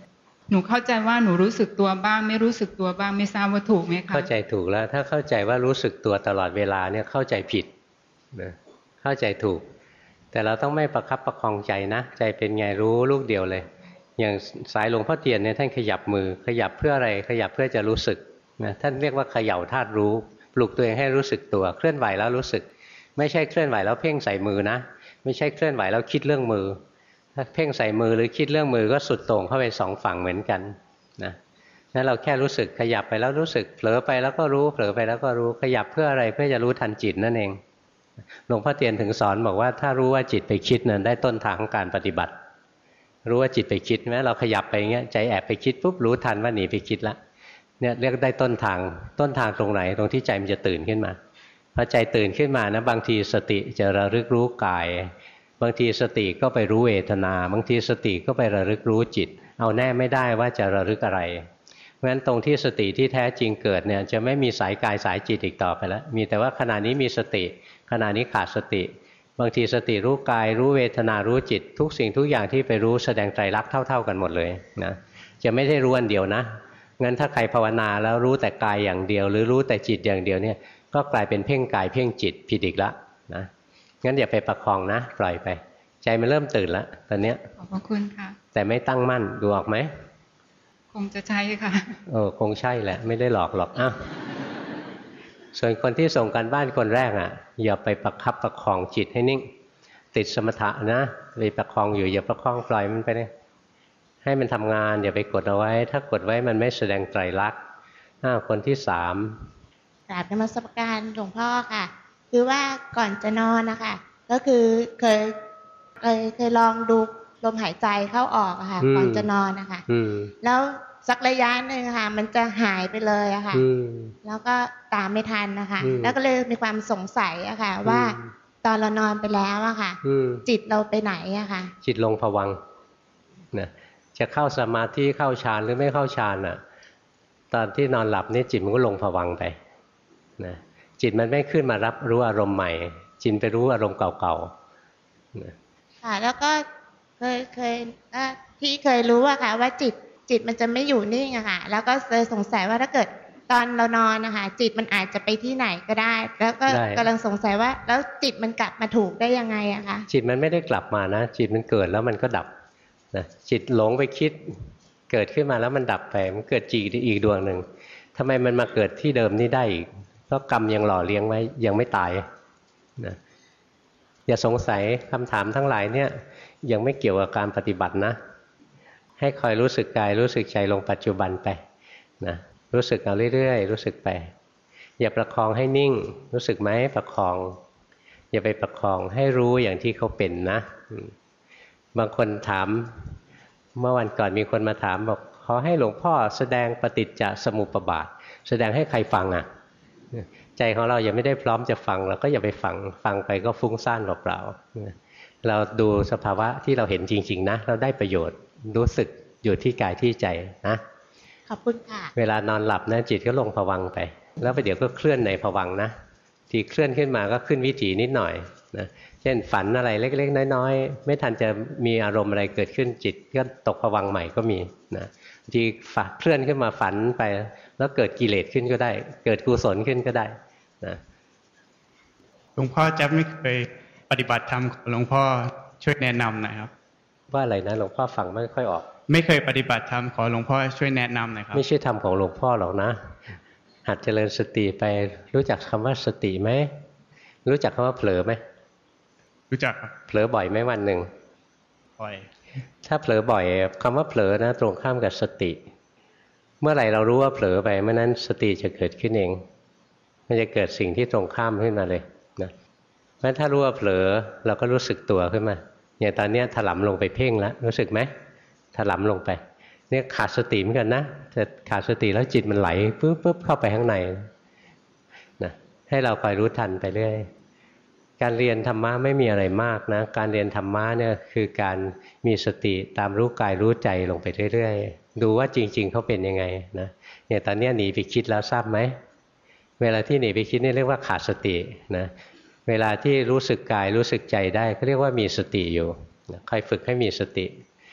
หนูเข้าใจว่าหนูรู้สึกตัวบ้างไม่รู้สึกตัวบ้างไม่ทราบว่าถูกไหมคะเข้าใจถูกแล้วถ้าเข้าใจว่ารู้สึกตัวตลอดเวลาเนี่ยเข้าใจผิดนะเข้าใจถูกแต่เราต้องไม่ประคับประคองใจนะใจเป็นไงรู้ลูกเดียวเลยอย่างสายหลวงพ่อเทียนเนี่ยท่านขยับมือขยับเพื่ออะไรขยับเพื่อจะรู้สึกนะท่านเรียกว่าเขย่าธาตุรู้ปลุกตัวเองให้รู้สึกตัวเคลื่อนไหวแล้วรู้สึกไม่ใช่เคลื่อนไหวแล้วเพ่งใส่มือนะไม่ใช่เคลื่อนไหวแล้วคิดเรื่องมือถ้าเพ่งใส่มือหรือคิดเรื่องมือก็สุดโต่งเข้าไปสองฝั่งเหมือนกันนะนั้นเราแค่รู้สึกขยับไปแล้วรู้สึกเผลอไปแล้วก็รู้เผลอไปแล้วก็รู้ขยับเพื่ออะไรเพื่อจะรู้ทันจิตนั่นเองหลวงพ่อเทียนถึงสอนบอกว่าถ้ารู้ว่าจิตไปคิดนั้นได้ต้นทางของการปฏิบัติรู้ว่าจิตไปคิดแม้เราขยับไปอย่างเงี้ยใจแอบไปคิดปุ๊บรู้ทันว่าหนีไปคิดละเนี่ยเรียกได้ต้นทางต้นทางตรงไหนตรงที่ใจมันจะตื่นขึ้นมาพอใจตื่นขึ้นมานะบางทีสติจะระลึกรู้กายบางทีสติก็ไปรู้เวทนาบางทีสติก็ไประลึกรู้จิตเอาแน่ไม่ได้ว่าจะระลึกอะไรเพราะฉะนั้นตรงที่สติที่แท้จริงเกิดเนี่ยจะไม่มีสายกายสายจิตอีกต่อไปแล้วมีแต่ว่าขณะนี้มีสติขณะนี้ขาดสติบางทีสติรู้กายรู้เวทนารู้จิตทุกสิ่งทุกอย่างที่ไปรู้แสดงไตรลักษณ์เท่าๆกันหมดเลยนะจะไม่ได้รู้อันเดียวนะงั้นถ้าใครภาวนาแล้วรู้แต่กายอย่างเดียวหรือรู้แต่จิตอย่างเดียวเนี่ยก็กลายเป็นเพ่งกายเพ่งจิตผิดอีกแล้วนะงั้นอย่าไปประคองนะปล่อยไปใจมันเริ่มตื่นแล้วตอนเนี้ยขอบพระคุณค่ะแต่ไม่ตั้งมั่นดูออกไหมคงจะใช่ค่ะเออคงใช่แหละไม่ได้หลอกหรอกอ้าวส่วนคนที่ส่งการบ้านคนแรกอ่ะอย่าไปประคับประคองจิตให้นิ่งติดสมถะนะไปประคองอยู่อย่าประคองปล่อยมันไปเลยให้มันทำงานอย่าไปกดเอาไว้ถ้ากดไว้มันไม่แสดงไตรลักษณ์อ้าวคนที่สามกราบนมัสการหลวงพ่อค่ะคือว่าก่อนจะนอนนะคะก็คือเคยเคยเคยลองดูลมหายใจเข้าออกอะค่ะก่อนจะนอนนะคะแล้วสักระยะหนึ่งค่ะมันจะหายไปเลยอะค่ะแล้วก็ตามไม่ทันนะคะแล้วก็เลยมีความสงสัยอะค่ะว่าตอนเรานอนไปแล้วอะค่ะจิตเราไปไหนอะค่ะจิตลงภวังค์นะจะเข้าสมาธิเข้าฌานหรือไม่เข้าฌานอะตอนที่นอนหลับนี่จิตมันก็ลงภวังค์ไปนะจิตมันไม่ขึ้นมารับรู้อารมณ์ใหม่จิตไปรู้อารมณ์เก่าๆนะค่ะแล้วก็เคยเคยที่เคยรู้อะค่ะว่าจิตจิตมันจะไม่อยู่นิ่งอะค่ะแล้วก็เลยสงสัยว่าถ้าเกิดตอนเรานอนนะคะจิตมันอาจจะไปที่ไหนก็ได้แล้วก็กำลังสงสัยว่าแล้วจิตมันกลับมาถูกได้ยังไงอะคะจิตมันไม่ได้กลับมานะจิตมันเกิดแล้วมันก็ดับนะจิตหลงไปคิดเกิดขึ้นมาแล้วมันดับไปมันเกิดจิตอีกดวงหนึ่งทำไมมันมาเกิดที่เดิมนี่ได้อีกเพราะกรรมยังหล่อเลี้ยงไว้ยังไม่ตายนะอย่าสงสัยคำถามทั้งหลายเนี่ยยังไม่เกี่ยวกับการปฏิบัตินะให้คอยรู้สึกกายรู้สึกใจลงปัจจุบันไปนะรู้สึกเอาเรื่อยๆรู้สึกไปอย่าประคองให้นิ่งรู้สึกไหมประคองอย่าไปประคองให้รู้อย่างที่เขาเป็นนะบางคนถามเมื่อวันก่อนมีคนมาถามบอกขอให้หลวงพ่อแสดงปฏิจจสมุปบาทแสดงให้ใครฟังอ่ะใจของเรายังไม่ได้พร้อมจะฟังเราก็อย่าไปฟังฟังไปก็ฟุ้งซ่านเปล่าๆเราดูสภาวะที่เราเห็นจริงๆนะเราได้ประโยชน์รู้สึกอยู่ที่กายที่ใจนะขอบคุณค่ะเวลานอนหลับนะจิตก็ลงภวังค์ไปแล้วไปเดี๋ยวก็เคลื่อนในภวังค์นะที่เคลื่อนขึ้นมาก็ขึ้นวิถีนิดหน่อยนะเช่นฝันอะไรเล็กๆน้อยๆไม่ทันจะมีอารมณ์อะไรเกิดขึ้นจิตก็ตกภวังค์ใหม่ก็มีนะที่เคลื่อนขึ้นมาฝันไปแล้วเกิดกิเลสขึ้นก็ได้เกิดกุศลขึ้นก็ได้นะหลวงพ่อจะไม่เคยปฏิบัติธรรมหลวงพ่อช่วยแนะนำหน่อยครับว่าอะไรนะหลวงพ่อฟังไม่ค่อยออกไม่เคยปฏิบัติธรรมขอหลวงพ่อช่วยแนะนำหน่อยครับไม่ใช่ธรรมของหลวงพ่อหรอกนะหัดเจริญสติไปรู้จักคำว่าสติไหมรู้จักคำว่าเผลอไหมรู้จักครับเผลอบ่อยไหมวันหนึ่งบ่อยถ้าเผลอบ่อยคำว่าเผลอนะตรงข้ามกับสติเมื่อไหร่เรารู้ว่าเผลอไปเมื่อนั้นสติจะเกิดขึ้นเองมันจะเกิดสิ่งที่ตรงข้ามขึ้นมาเลยนะเพราะฉะนั้นถ้ารู้ว่าเผลอเราก็รู้สึกตัวขึ้นมาอย่างตอนนี้ถลำลงไปเพ่งแล้วรู้สึกไหมถลำลงไปเนี่ยขาดสติเหมือนกันนะแต่ขาดสติแล้วจิตมันไหลปุ๊บปุ๊บเข้าไปข้างในนะให้เราคอยรู้ทันไปเรื่อยการเรียนธรรมะไม่มีอะไรมากนะการเรียนธรรมะเนี่ยคือการมีสติตามรู้กายรู้ใจลงไปเรื่อยๆดูว่าจริงๆเขาเป็นยังไงนะเนี่ยตอนนี้หนีไปคิดแล้วทราบไหมเวลาที่หนีไปคิดนี่เรียกว่าขาดสตินะเวลาที่รู้สึกกายรู้สึกใจได้ก็เรียกว่ามีสติอยู่นะคอยฝึกให้มีสติ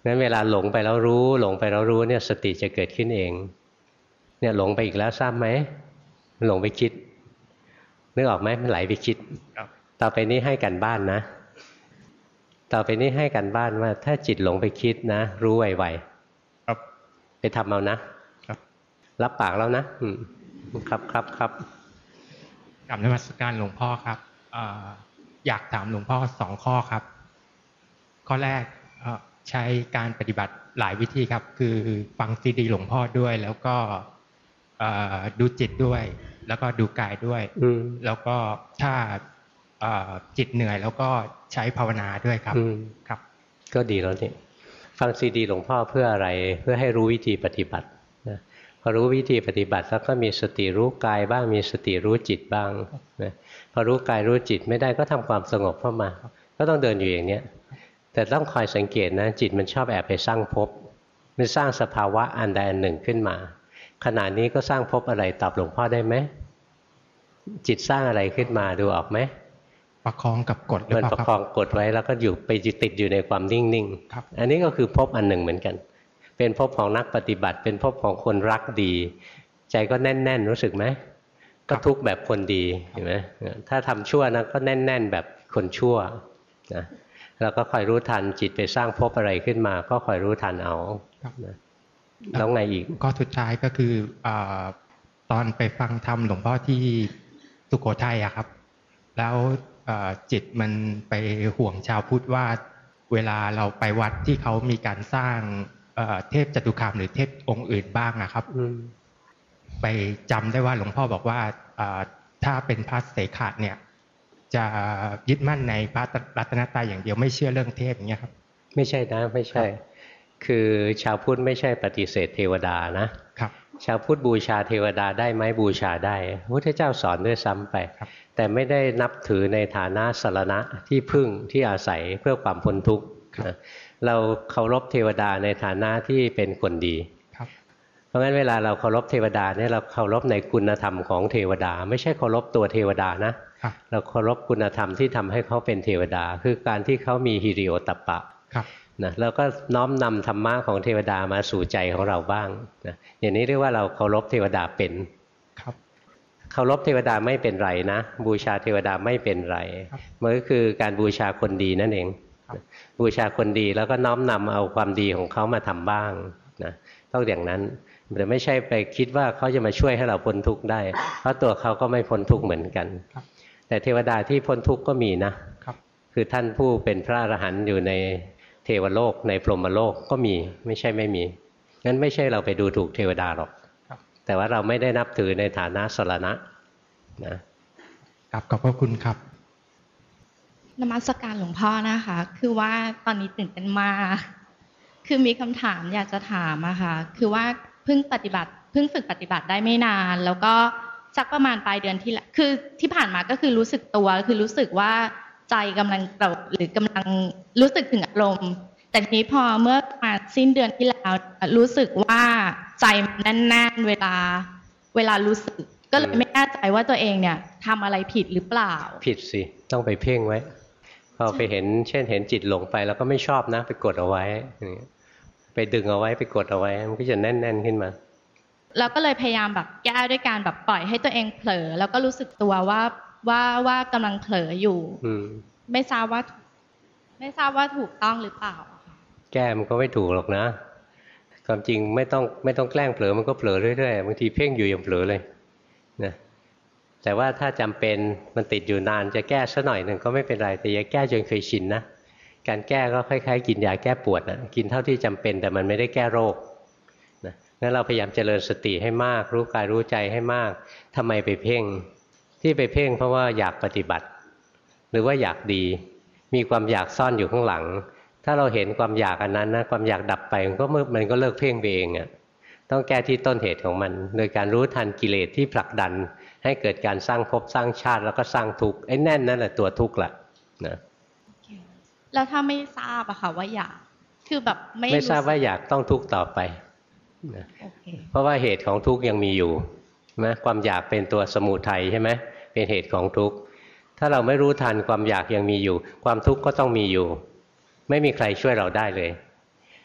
งั้นเวลาหลงไปแล้วรู้หลงไปแล้วรู้เนี่ยสติจะเกิดขึ้นเองเนี่ยหลงไปอีกแล้วทราบไหมหลงไปคิดนึกออกไหมมันไหลไปคิดต่อไปนี้ให้กันบ้านนะต่อไปนี้ให้กันบ้านว่าถ้าจิตหลงไปคิดนะรู้ไวๆครับไปทำเอานะครับรับปากแล้วนะอืมครับครับครับกราบนมัสการหลวงพ่อครับอยากถามหลวงพ่อสองข้อครับข้อแรกใช้การปฏิบัติหลายวิธีครับคือฟังซีดีหลวงพ่อด้วยแล้วก็ดูจิตด้วยแล้วก็ดูกายด้วยแล้วก็ถ้าจิตเหนื่อยแล้วก็ใช้ภาวนาด้วยครับครับก็ดีแล้วนี่ฟังซีดีหลวงพ่อเพื่ออะไรเพื่อให้รู้วิธีปฏิบัตินะพอรู้วิธีปฏิบัติแล้วก็มีสติรู้กายบ้างมีสติรู้จิตบ้างนะพอรู้กายรู้จิตไม่ได้ก็ทำความสงบเข้ามาก็ต้องเดินอยู่อย่างเนี้ยแต่ต้องคอยสังเกตนะจิตมันชอบแอบไปสร้างภพมันสร้างสภาวะอันใดอันหนึ่งขึ้นมาขณะนี้ก็สร้างภพอะไรตอบหลวงพ่อได้ไหมจิตสร้างอะไรขึ้นมาดูออกไหมประคองกับกดหรือเปล่าครับมันประคองกดไว้แล้วก็อยู่ไปติดอยู่ในความนิ่งๆอันนี้ก็คือภพอันหนึ่งเหมือนกันเป็นภพของนักปฏิบัติเป็นภพของคนรักดีใจก็แน่นๆรู้สึกไหมก็ทุกข์แบบคนดีเห็นไหมถ้าทำชั่วนะก็แน่นๆแบบคนชั่วนะแล้วก็คอยรู้ทันจิตไปสร้างภพอะไรขึ้นมาก็คอยรู้ทันเอาแล้วไงอีกก็สุดท้ายก็คือตอนไปฟังธรรมหลวงพ่อที่สุโขทัยอะครับแล้วจิตมันไปห่วงชาวพุทธว่าเวลาเราไปวัดที่เขามีการสร้างเทพจตุคามหรือเทพองค์อื่นบ้างนะครับไปจำได้ว่าหลวงพ่อบอกว่าถ้าเป็นพระเสขะเนี่ยจะยึดมั่นในพระรัตนตรัยอย่างเดียวไม่เชื่อเรื่องเทพอย่างเงี้ยครับไม่ใช่นะไม่ใช่คือชาวพุทธไม่ใช่ปฏิเสธเทวดานะครับชาวพุทธบูชาเทวดาได้ไหมบูชาได้พระพุทธเจ้าสอนด้วยซ้ำไปแต่ไม่ได้นับถือในฐานะสรณะที่พึ่งที่อาศัยเพื่อความพ้นทุกข์เราเคารพเทวดาในฐานะที่เป็นคนดีเพราะงั้นเวลาเราเคารพเทวดาเนี่ยเราเคารพในคุณธรรมของเทวดาไม่ใช่เคารพตัวเทวดานะเราเคารพคุณธรรมที่ทำให้เขาเป็นเทวดาคือการที่เขามีหิริโอตัปปะนะเราก็น้อมนำธรรมะของเทวดามาสู่ใจของเราบ้างนะอย่างนี้เรียกว่าเราเคารพเทวดาเป็นครับเคารพเทวดาไม่เป็นไรนะบูชาเทวดาไม่เป็นไรมันก็คือการบูชาคนดีนั่นเองบูชาคนดีแล้วก็น้อมนำเอาความดีของเขามาทำบ้างนะต้องอย่างนั้นแต่ไม่ใช่ไปคิดว่าเขาจะมาช่วยให้เราพ้นทุกข์ได้เพราะตัวเขาก็ไม่พ้นทุกข์เหมือนกันแต่เทวดาที่พ้นทุกข์ก็มีนะคือท่านผู้เป็นพระอรหันต์อยู่ในเทวโลกในพรหมโลกก็มีไม่ใช่ไม่มีงั้นไม่ใช่เราไปดูถูกเทวดาหรอกแต่ว่าเราไม่ได้นับถือในฐานะสรณะนะครับขอบพระคุณครับนมัสการหลวงพ่อนะคะคือว่าตอนนี้ตื่นเต้นมากคือมีคำถามอยากจะถามอะค่ะคือว่าเพิ่งปฏิบัติเพิ่งฝึกปฏิบัติได้ไม่นานแล้วก็สักประมาณปลายเดือนที่แล้วคือที่ผ่านมาก็คือรู้สึกตัวคือรู้สึกว่าใจกำลังโกรธหรือกำลังรู้สึกถึงอารมณ์แต่ทีนี้พอเมื่อมาสิ้นเดือนที่แล้วรู้สึกว่าใจมันแน่นๆเวลาเวลารู้สึกก็เลยไม่แน่ใจว่าตัวเองเนี่ยทำอะไรผิดหรือเปล่าผิดสิต้องไปเพ่งไว้พอไปเห็นเช่นเห็นจิตหลงไปแล้วก็ไม่ชอบนะไปกดเอาไว้ไปดึงเอาไว้ไปกดเอาไว้มันก็จะแน่นๆขึ้นมาเราก็เลยพยายามแบบแก้ด้วยการแบบปล่อยให้ตัวเองเผลอแล้วก็รู้สึกตัวว่าว่าว่ากำลังเผลออยู่ไม่ทราบว่าไม่ทราบว่าถูกต้องหรือเปล่าแก้มันก็ไม่ถูกหรอกนะความจริงไม่ต้องไม่ต้องแกล้งเผลอมันก็เผลอเรื่อยๆบางทีเพ่งอยู่ยังเผลอเลยนะแต่ว่าถ้าจำเป็นมันติดอยู่นานจะแก้สักหน่อยหนึ่งก็ไม่เป็นไรแต่อย่าแก้จนเคยชินนะการแก้ก็คล้ายๆกินยาแก้ปวดนะกินเท่าที่จำเป็นแต่มันไม่ได้แก้โรคนะงั้นเราพยายามเจริญสติให้มากรู้กายรู้ใจให้มากทำไมไปเพ่งที่ไปเพ่งเพราะว่าอยากปฏิบัติหรือว่าอยากดีมีความอยากซ่อนอยู่ข้างหลังถ้าเราเห็นความอยากอันนั้นนะความอยากดับไปมันก็มันก็เลิกเพ่งไปเองอ่ะต้องแก้ที่ต้นเหตุของมันโดยการรู้ทันกิเลสที่ผลักดันให้เกิดการสร้างภพสร้างชาติแล้วก็สร้างทุกข์ไอ้แน่นนั่นแหละตัวทุกข์แหละนะแล้วถ้าไม่ทราบอะค่ะว่าอยากคือแบบไม่ไม่ทราบว่าอยากต้องทุกข์ต่อไปนะเพราะว่าเหตุของทุกข์ยังมีอยู่นะความอยากเป็นตัวสมุทัยใช่ไหมเป็นเหตุของทุกข์ถ้าเราไม่รู้ทันความอยากยังมีอยู่ความทุกข์ก็ต้องมีอยู่ไม่มีใครช่วยเราได้เลย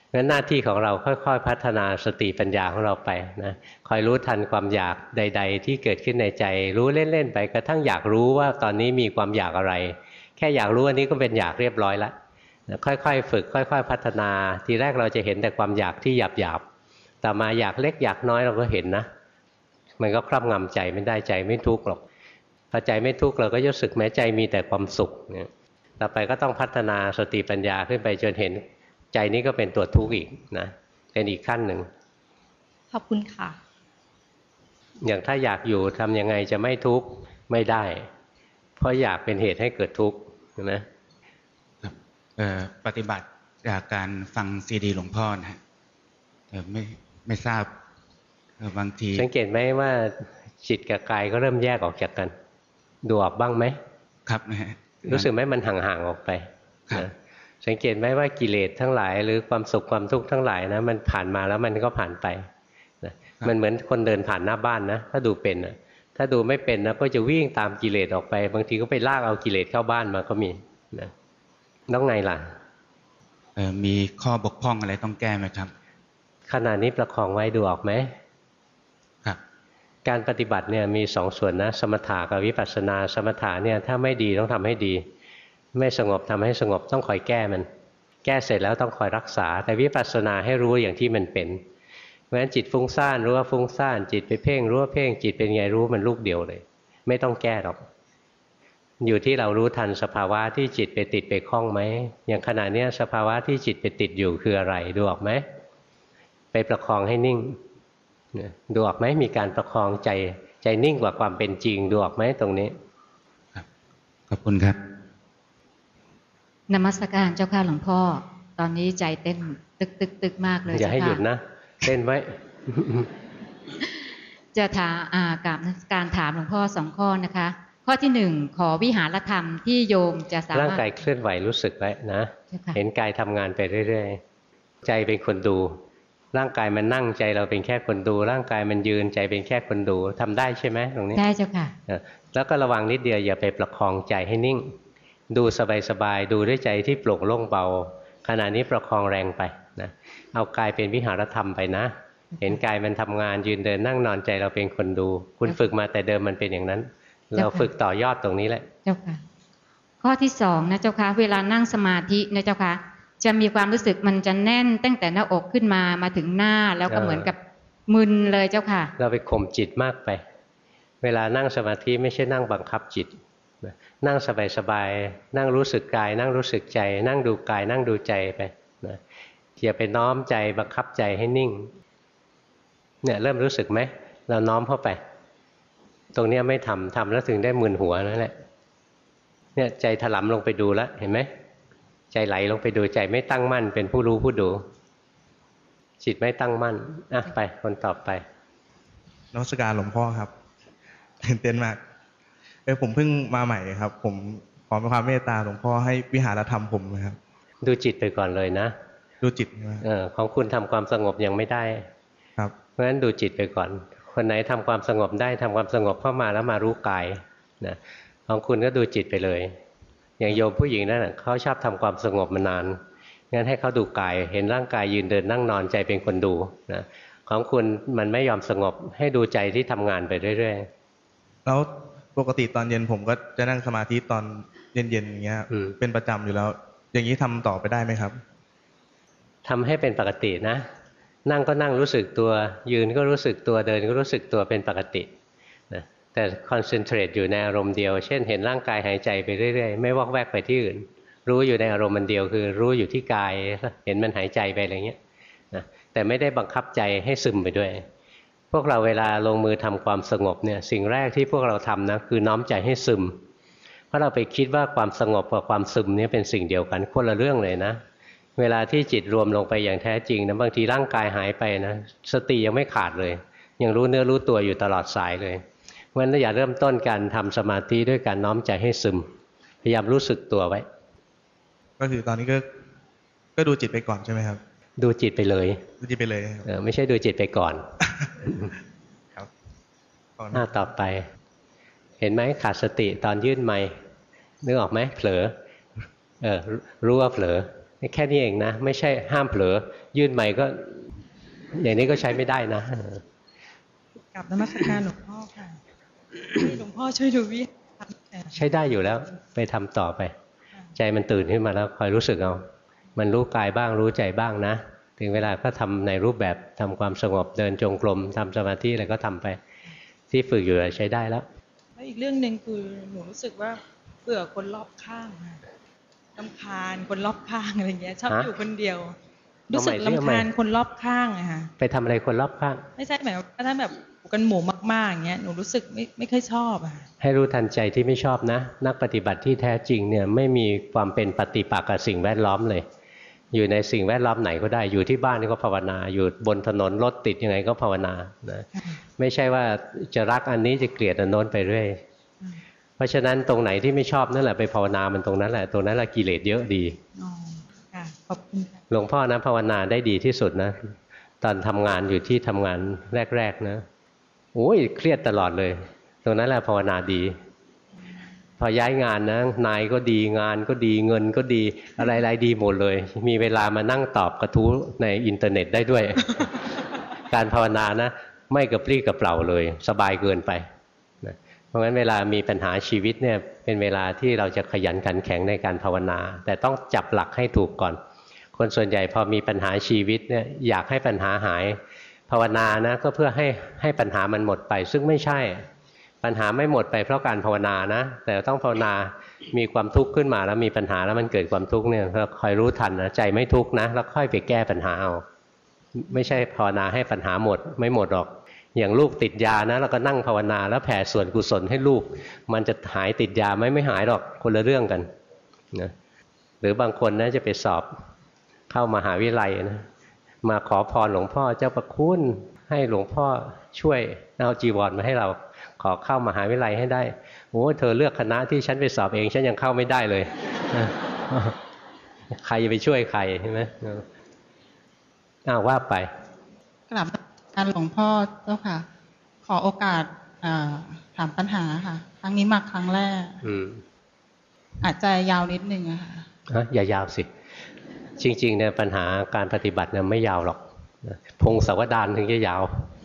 งั้นหน้าที่ของเราค่อยๆพัฒนาสติปัญญาของเราไปนะคอยรู้ทันความอยากใดๆที่เกิดขึ้นในใจรู้เล่นๆไปกระทั่งอยากรู้ว่าตอนนี้มีความอยากอะไรแค่อยากรู้อันนี้ก็เป็นอยากเรียบร้อยแล้วค่อยๆฝึกค่อยๆพัฒนาทีแรกเราจะเห็นแต่ความอยากที่หยาบๆต่อมาอยากเล็กอยากน้อยเราก็เห็นนะมันก็ครอบงำใจไม่ได้ใจไม่ทุกข์หรอกพอใจไม่ทุกข์เราก็รู้สึกแม้ใจมีแต่ความสุขเนี่ยต่อไปก็ต้องพัฒนาสติปัญญาขึ้นไปจนเห็นใจนี้ก็เป็นตัวทุกข์อีกนะเป็นอีกขั้นหนึ่งขอบคุณค่ะอย่างถ้าอยากอยู่ทำยังไงจะไม่ทุกข์ไม่ได้เพราะอยากเป็นเหตุให้เกิดทุกข์นะปฏิบัติจากการฟังซีดีหลวงพ่อนะฮะไม่ไม่ทราบบางทีสังเกตไหมว่าจิตกับกายก็เริ่มแยกออกจากกันดูออกบ้างไหมครับนะฮะรู้สึกไหมมันห่างๆออกไปนะสังเกตไหมว่ากิเลสทั้งหลายหรือความสุขความทุกข์ทั้งหลายนะมันผ่านมาแล้วมันก็ผ่านไปนะมันเหมือนคนเดินผ่านหน้าบ้านนะถ้าดูเป็นนะถ้าดูไม่เป็นนะก็จะวิ่งตามกิเลสออกไปบางทีก็ไปลากเอากิเลสเข้าบ้านมาก็มีนะต้องไงล่ะมีข้อบกพร่องอะไรต้องแก้ไหมครับขณะนี้ประคองไว้ดูออกไหมครับการปฏิบัติเนี่ยมีสองส่วนนะสมถะกับวิปัสสนาสมถะเนี่ยถ้าไม่ดีต้องทำให้ดีไม่สงบทำให้สงบต้องคอยแก้มันแก้เสร็จแล้วต้องคอยรักษาแต่วิปัสสนาให้รู้อย่างที่มันเป็นเพราะฉะนั้นจิตฟุ้งซ่านรู้ว่าฟุ้งซ่านจิตไปเพ่งรู้ว่าเพ่งจิตเป็นไงรู้มันลูกเดียวเลยไม่ต้องแก้หรอกอยู่ที่เรารู้ทันสภาวะที่จิตไปติดไปคล้องไหมอย่างขณะนี้สภาวะที่จิตไปติดอยู่คืออะไรดูออกไหมไปประคองให้นิ่งดูออกไหมมีการประคองใจใจนิ่งกว่าความเป็นจริงดูออกไหมตรงนี้ครับขอบคุณครับนมัสการเจ้าค่ะหลวงพ่อตอนนี้ใจเต้นตึกตึกตึกมากเลยอย่าให้หยุดนะเต้นไว้จะถามอ่ากับการถามหลวงพ่อสองข้อนะคะข้อที่หนึ่งขอวิหารธรรมที่โยมจะสามารถร่างกายเคลื่อนไหวรู้สึกไว้นะเห็นกายทำงานไปเรื่อยๆใจเป็นคนดูร่างกายมันนั่งใจเราเป็นแค่คนดูร่างกายมันยืนใจเป็นแค่คนดูทำได้ใช่ไหมตรงนี้ได้เจ้าค่ะแล้วก็ระวังนิดเดียวอย่าไปประคองใจให้นิ่งดูสบายๆดูด้วยใจที่โปร่งโล่งเบาขณะนี้ประคองแรงไปนะเอากายเป็นวิหารธรรมไปนะเห็นกายมันทำงานยืนเดินนั่งนอนใจเราเป็นคนดูคุณฝึกมาแต่เดิมมันเป็นอย่างนั้นเราฝึกต่อยอดตรงนี้แหละเจ้าค่ะข้อที่สองนะเจ้าค่ะเวลานั่งสมาธินะเจ้าค่ะจะมีความรู้สึกมันจะแน่นตั้งแต่หน้าอกขึ้นมามาถึงหน้าแล้วก็เหมือนกับมึนเลยเจ้าค่ะเราไปข่มจิตมากไปเวลานั่งสมาธิไม่ใช่นั่งบังคับจิตนั่งสบายๆนั่งรู้สึกกายนั่งรู้สึกใจนั่งดูกายนั่งดูใจไปนะอย่าไปน้อมใจบังคับใจให้นิ่งเนี่ยเริ่มรู้สึกไหมเราน้อมเข้าไปตรงนี้ไม่ทำทำแล้วถึงได้มึนหัวนั่นแหละเนี่ยใจถลำลงไปดูแล้วเห็นไหมใจไหลลงไปดูใจไม่ตั้งมั่นเป็นผู้รู้ผู้ดูจิตไม่ตั้งมั่นอ่ะไปคนต่อไปนมัสการหลวงพ่อครับตื่นเต้นมากเออผมเพิ่งมาใหม่ครับผมขอความเมตตาหลวงพ่อให้วิหารธรรมผมนะครับดูจิตไปก่อนเลยนะดูจิตเออของคุณทำความสงบยังไม่ได้ครับเพราะฉะนั้นดูจิตไปก่อนคนไหนทำความสงบได้ทำความสงบเข้ามาแล้วมารู้กายนะของคุณก็ดูจิตไปเลยอย่างโยมผู้หญิงนั่นเขาชอบทำความสงบมานานงั้นให้เขาดูกายเห็นร่างกายยืนเดินนั่งนอนใจเป็นคนดูนะของคุณมันไม่ยอมสงบให้ดูใจที่ทำงานไปเรื่อยๆแล้วปกติตอนเย็นผมก็จะนั่งสมาธิตอนเย็นๆอย่างเงี้ยเป็นประจำอยู่แล้วอย่างนี้ทำต่อไปได้ไหมครับทำให้เป็นปกตินะนั่งก็นั่งรู้สึกตัวยืนก็รู้สึกตัวเดินก็รู้สึกตัวเป็นปกตินะแต่คอนเซนเทรตอยู่ในอารมณ์เดียวเช่นเห็นร่างกายหายใจไปเรื่อยๆไม่วอกแวกไปที่อื่นรู้อยู่ในอารมณ์มันเดียวคือรู้อยู่ที่กายเห็นมันหายใจไปอะไรเงี้ยนะแต่ไม่ได้บังคับใจให้ซึมไปด้วยพวกเราเวลาลงมือทำความสงบเนี่ยสิ่งแรกที่พวกเราทำนะคือน้อมใจให้ซึมเพราะเราไปคิดว่าความสงบกับความซึมนี่เป็นสิ่งเดียวกันคนละเรื่องเลยนะเวลาที่จิตรวมลงไปอย่างแท้จริงนะบางทีร่างกายหายไปนะสติยังไม่ขาดเลยยังรู้เนื้อรู้ตัวอยู่ตลอดสายเลยเพราะฉะนั้นอย่าเริ่มต้นการทำสมาธิด้วยการน้อมใจให้ซึมพยายามรู้สึกตัวไว้ก็คือตอนนี้ก็ก็ดูจิตไปก่อนใช่ไหมครับดูจิตไปเลยดูจิตไปเลยเออไม่ใช่ดูจิตไปก่อนครับหน้าต่อไปเห็นไหมขาดสติตอนยื่นไมค์นึกออกไหมเผลอเออรู้ว่าเผลอแค่นี้เองนะไม่ใช่ห้ามเผลอยื่นไมค์ก็อย่างนี้ก็ใช้ไม่ได้นะกลับนมัสการหลวงพ่อค่ะให้หลวงพ่อช่วยดูวิธีใช้ได้อยู่แล้วไปทำต่อไปใจมันตื่นขึ้นมาแล้วคอยรู้สึกเอามันรู้กายบ้างรู้ใจบ้างนะถึงเวลาก็ทำในรูปแบบทำความสงบเดินจงกรมทำสมาธิอะไรก็ทำไปที่ฝึกอยู่ใช้ได้แล้วแล้วอีกเรื่องหนึ่งคือหนูรู้สึกว่าเบื่อคนรอบข้างค่ะรำคาญคนรอบข้างอะไรเงี้ยชอบอยู่คนเดียวรู้สึกรำคาญคนรอบข้างอะค่ะไปทำอะไรคนรอบข้างไม่ใช่หมายว่าถ้าแบบกันหมู่มากๆอย่างเงี้ยหนูรู้สึกไม่ไม่ค่อยชอบอะให้รู้ทันใจที่ไม่ชอบนะนักปฏิบัติที่แท้จริงเนี่ยไม่มีความเป็นปฏิปักษ์กับสิ่งแวดล้อมเลยอยู่ในสิ่งแวดล้อมไหนก็ได้อยู่ที่บ้านก็ภาวนาอยู่บนถนนรถติดยังไงก็ภาวนานะไม่ใช่ว่าจะรักอันนี้จะเกลียดอันโน้นไปเรื่อยเพราะฉะนั้นตรงไหนที่ไม่ชอบนั่นแหละไปภาวนามันตรงนั้นแหละตรงนั้นแหละกิเลสเยอะดีขอบคุณหลวงพ่อนะภาวนาได้ดีที่สุดนะตอนทำงานอยู่ที่ทำงานแรกๆนะโอ้ยเครียดตลอดเลยตรงนั้นแหละภาวนาดีพอย้ายงานนะนายก็ดีงานก็ดีเงินก็ดีอะไรๆดีหมดเลยมีเวลามานั่งตอบกระทู้ในอินเทอร์เน็ตได้ด้วย การภาวนานะไม่กระปรี้กระเปร่าเลยสบายเกินไปนะเพราะงั้นเวลามีปัญหาชีวิตเนี่ยเป็นเวลาที่เราจะขยันขันแข็งในการภาวนาแต่ต้องจับหลักให้ถูกก่อนคนส่วนใหญ่พอมีปัญหาชีวิตเนี่ยอยากให้ปัญหาหายภาวนานะก็เพื่อให้ให้ปัญหามันหมดไปซึ่งไม่ใช่ปัญหาไม่หมดไปเพราะการภาวนานะแต่ต้องภาวนามีความทุกข์ขึ้นมาแล้วมีปัญหาแล้วมันเกิดความทุกข์เนี่ยเราคอยรู้ทันนะใจไม่ทุกข์นะแล้วค่อยไปแก้ปัญหาเอาไม่ใช่ภาวนาให้ปัญหาหมดไม่หมดหรอกอย่างลูกติดยานะเราก็นั่งภาวนาแล้วแผ่ส่วนกุศลให้ลูกมันจะหายติดยาไหมไม่หายหรอกคนละเรื่องกันนะหรือบางคนนะจะไปสอบเข้ามหาวิทยาลัยนะมาขอพรหลวงพ่อเจ้าประคุณให้หลวงพ่อช่วยเอาจีวรมาให้เราขอเข้ามหาวิทยาลัยให้ได้โอ้เธอเลือกคณะที่ฉันไปสอบเองฉันยังเข้าไม่ได้เลยใครจะไปช่วยใครใช่ไหมอ้าวว่าไปกลับการหลวงพ่อเจ้าค่ะขอโอกาสถามปัญหาค่ะครั้งนี้มาครั้งแรกอาจจะยาวนิดนึงอะค่ะอย่ายาวสิจริงๆเนี่ยปัญหาการปฏิบัติเนี่ยไม่ยาวหรอกพงศาวดารถึงจะยาว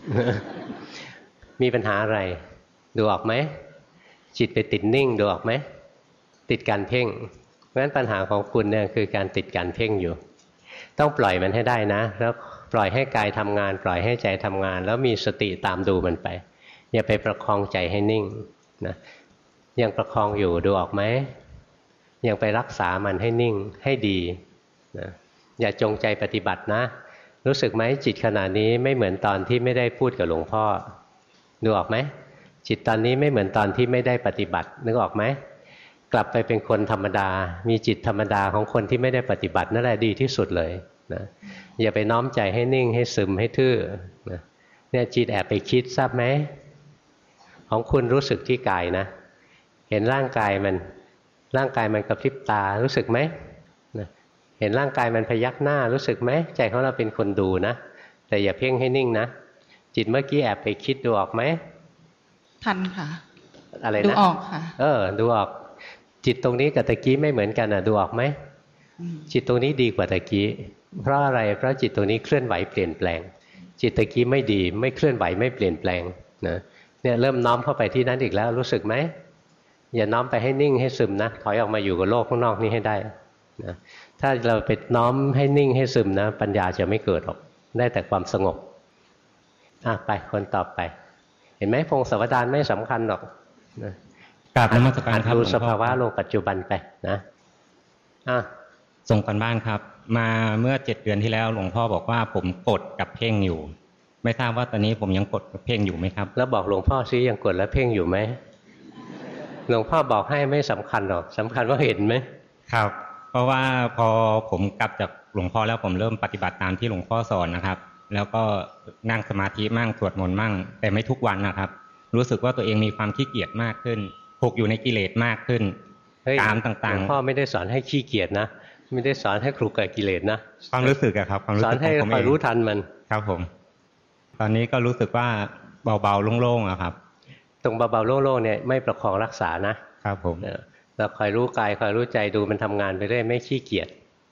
มีปัญหาอะไรดูออกไหมจิตไปติดนิ่งดูออกไหมติดการเพ่งเพราะฉะนั้นปัญหาของคุณเนี่ยคือการติดการเพ่งอยู่ต้องปล่อยมันให้ได้นะแล้วปล่อยให้กายทำงานปล่อยให้ใจทำงานแล้วมีสติตามดูมันไปอย่าไปประคองใจให้นิ่งนะยังประคองอยู่ดูออกไหมยังไปรักษามันให้นิ่งให้ดีนะอย่าจงใจปฏิบัตินะรู้สึกไหมจิตขณะนี้ไม่เหมือนตอนที่ไม่ได้พูดกับหลวงพ่อดูออกไหมจิตตอนนี้ไม่เหมือนตอนที่ไม่ได้ปฏิบัตินึกออกไหมกลับไปเป็นคนธรรมดามีจิตธรรมดาของคนที่ไม่ได้ปฏิบัตินั่นแหละดีที่สุดเลยนะอย่าไปน้อมใจให้นิ่งให้ซึมให้ทื่อนะเนี่ยจิตแอบไปคิดทราบไหมของคุณรู้สึกที่กายนะเห็นร่างกายมันร่างกายมันกระพริบตารู้สึกไหมนะเห็นร่างกายมันพยักหน้ารู้สึกไหมใจของเราเป็นคนดูนะแต่อย่าเพ่งให้นิ่งนะจิตเมื่อกี้แอบไปคิดดูออกไหมทันค่ะอะไรนะดูออกค่ะเออดูออกจิตตรงนี้กับตะกี้ไม่เหมือนกันอ่ะดูออกไหมจิตตรงนี้ดีกว่าตะกี้เพราะอะไรเพราะจิตตรงนี้เคลื่อนไหวเปลี่ยนแปลงจิตตะกี้ไม่ดีไม่เคลื่อนไหวไม่เปลี่ยนแปลงนะเนี่ยเริ่มน้อมเข้าไปที่นั้นอีกแล้วรู้สึกไหมอย่าน้อมไปให้นิ่งให้ซึมนะถอยออกมาอยู่กับโลกข้างนอกนี้ให้ได้นะถ้าเราไปน้อมให้นิ่งให้ซึมนะปัญญาจะไม่เกิดหรอกได้แต่ความสงบอ่ะไปคนต่อไปเห็นไหมพงศาวดารไม่สำคัญหรอกนะกราบนมัสการครับดูสภาวะโลกปัจจุบันไปนะอ่ะส่งกันบ้านครับมาเมื่อเจ็ดเดือนที่แล้วหลวงพ่อบอกว่าผมกดกับเพ่งอยู่ไม่ทราบว่าตอนนี้ผมยังกดกับเพ่งอยู่ไหมครับแล้วบอกหลวงพ่อซิยังกดและเพ่งอยู่ไหมหลวงพ่อบอกให้ไม่สำคัญหรอกสำคัญว่าเห็นไหมครับเพราะว่าพอผมกลับจากหลวงพ่อแล้วผมเริ่มปฏิบัติตามที่หลวงพ่อสอนนะครับแล้วก็นั่งสมาธิมั่งสวดมนต์มั่งแต่ไม่ทุกวันนะครับรู้สึกว่าตัวเองมีความขี้เกียจมากขึ้นผูกอยู่ในกิเลสมากขึ้นกามต่างๆหลวงพ่อไม่ได้สอนให้ขี้เกียจนะไม่ได้สอนให้คลุกกับกิเลสนะความรู้สึกอะครับความรู้สึกสอนให้คอยรู้ทันมันครับผมตอนนี้ก็รู้สึกว่าเบาๆโล่งๆอะครับตรงเบาๆโล่งๆเนี่ยไม่ประคองรักษานะครับผมเราคอยรู้กายคอยรู้ใจดูมันทำงานไปเรื่อยไม่ขี้เกียจ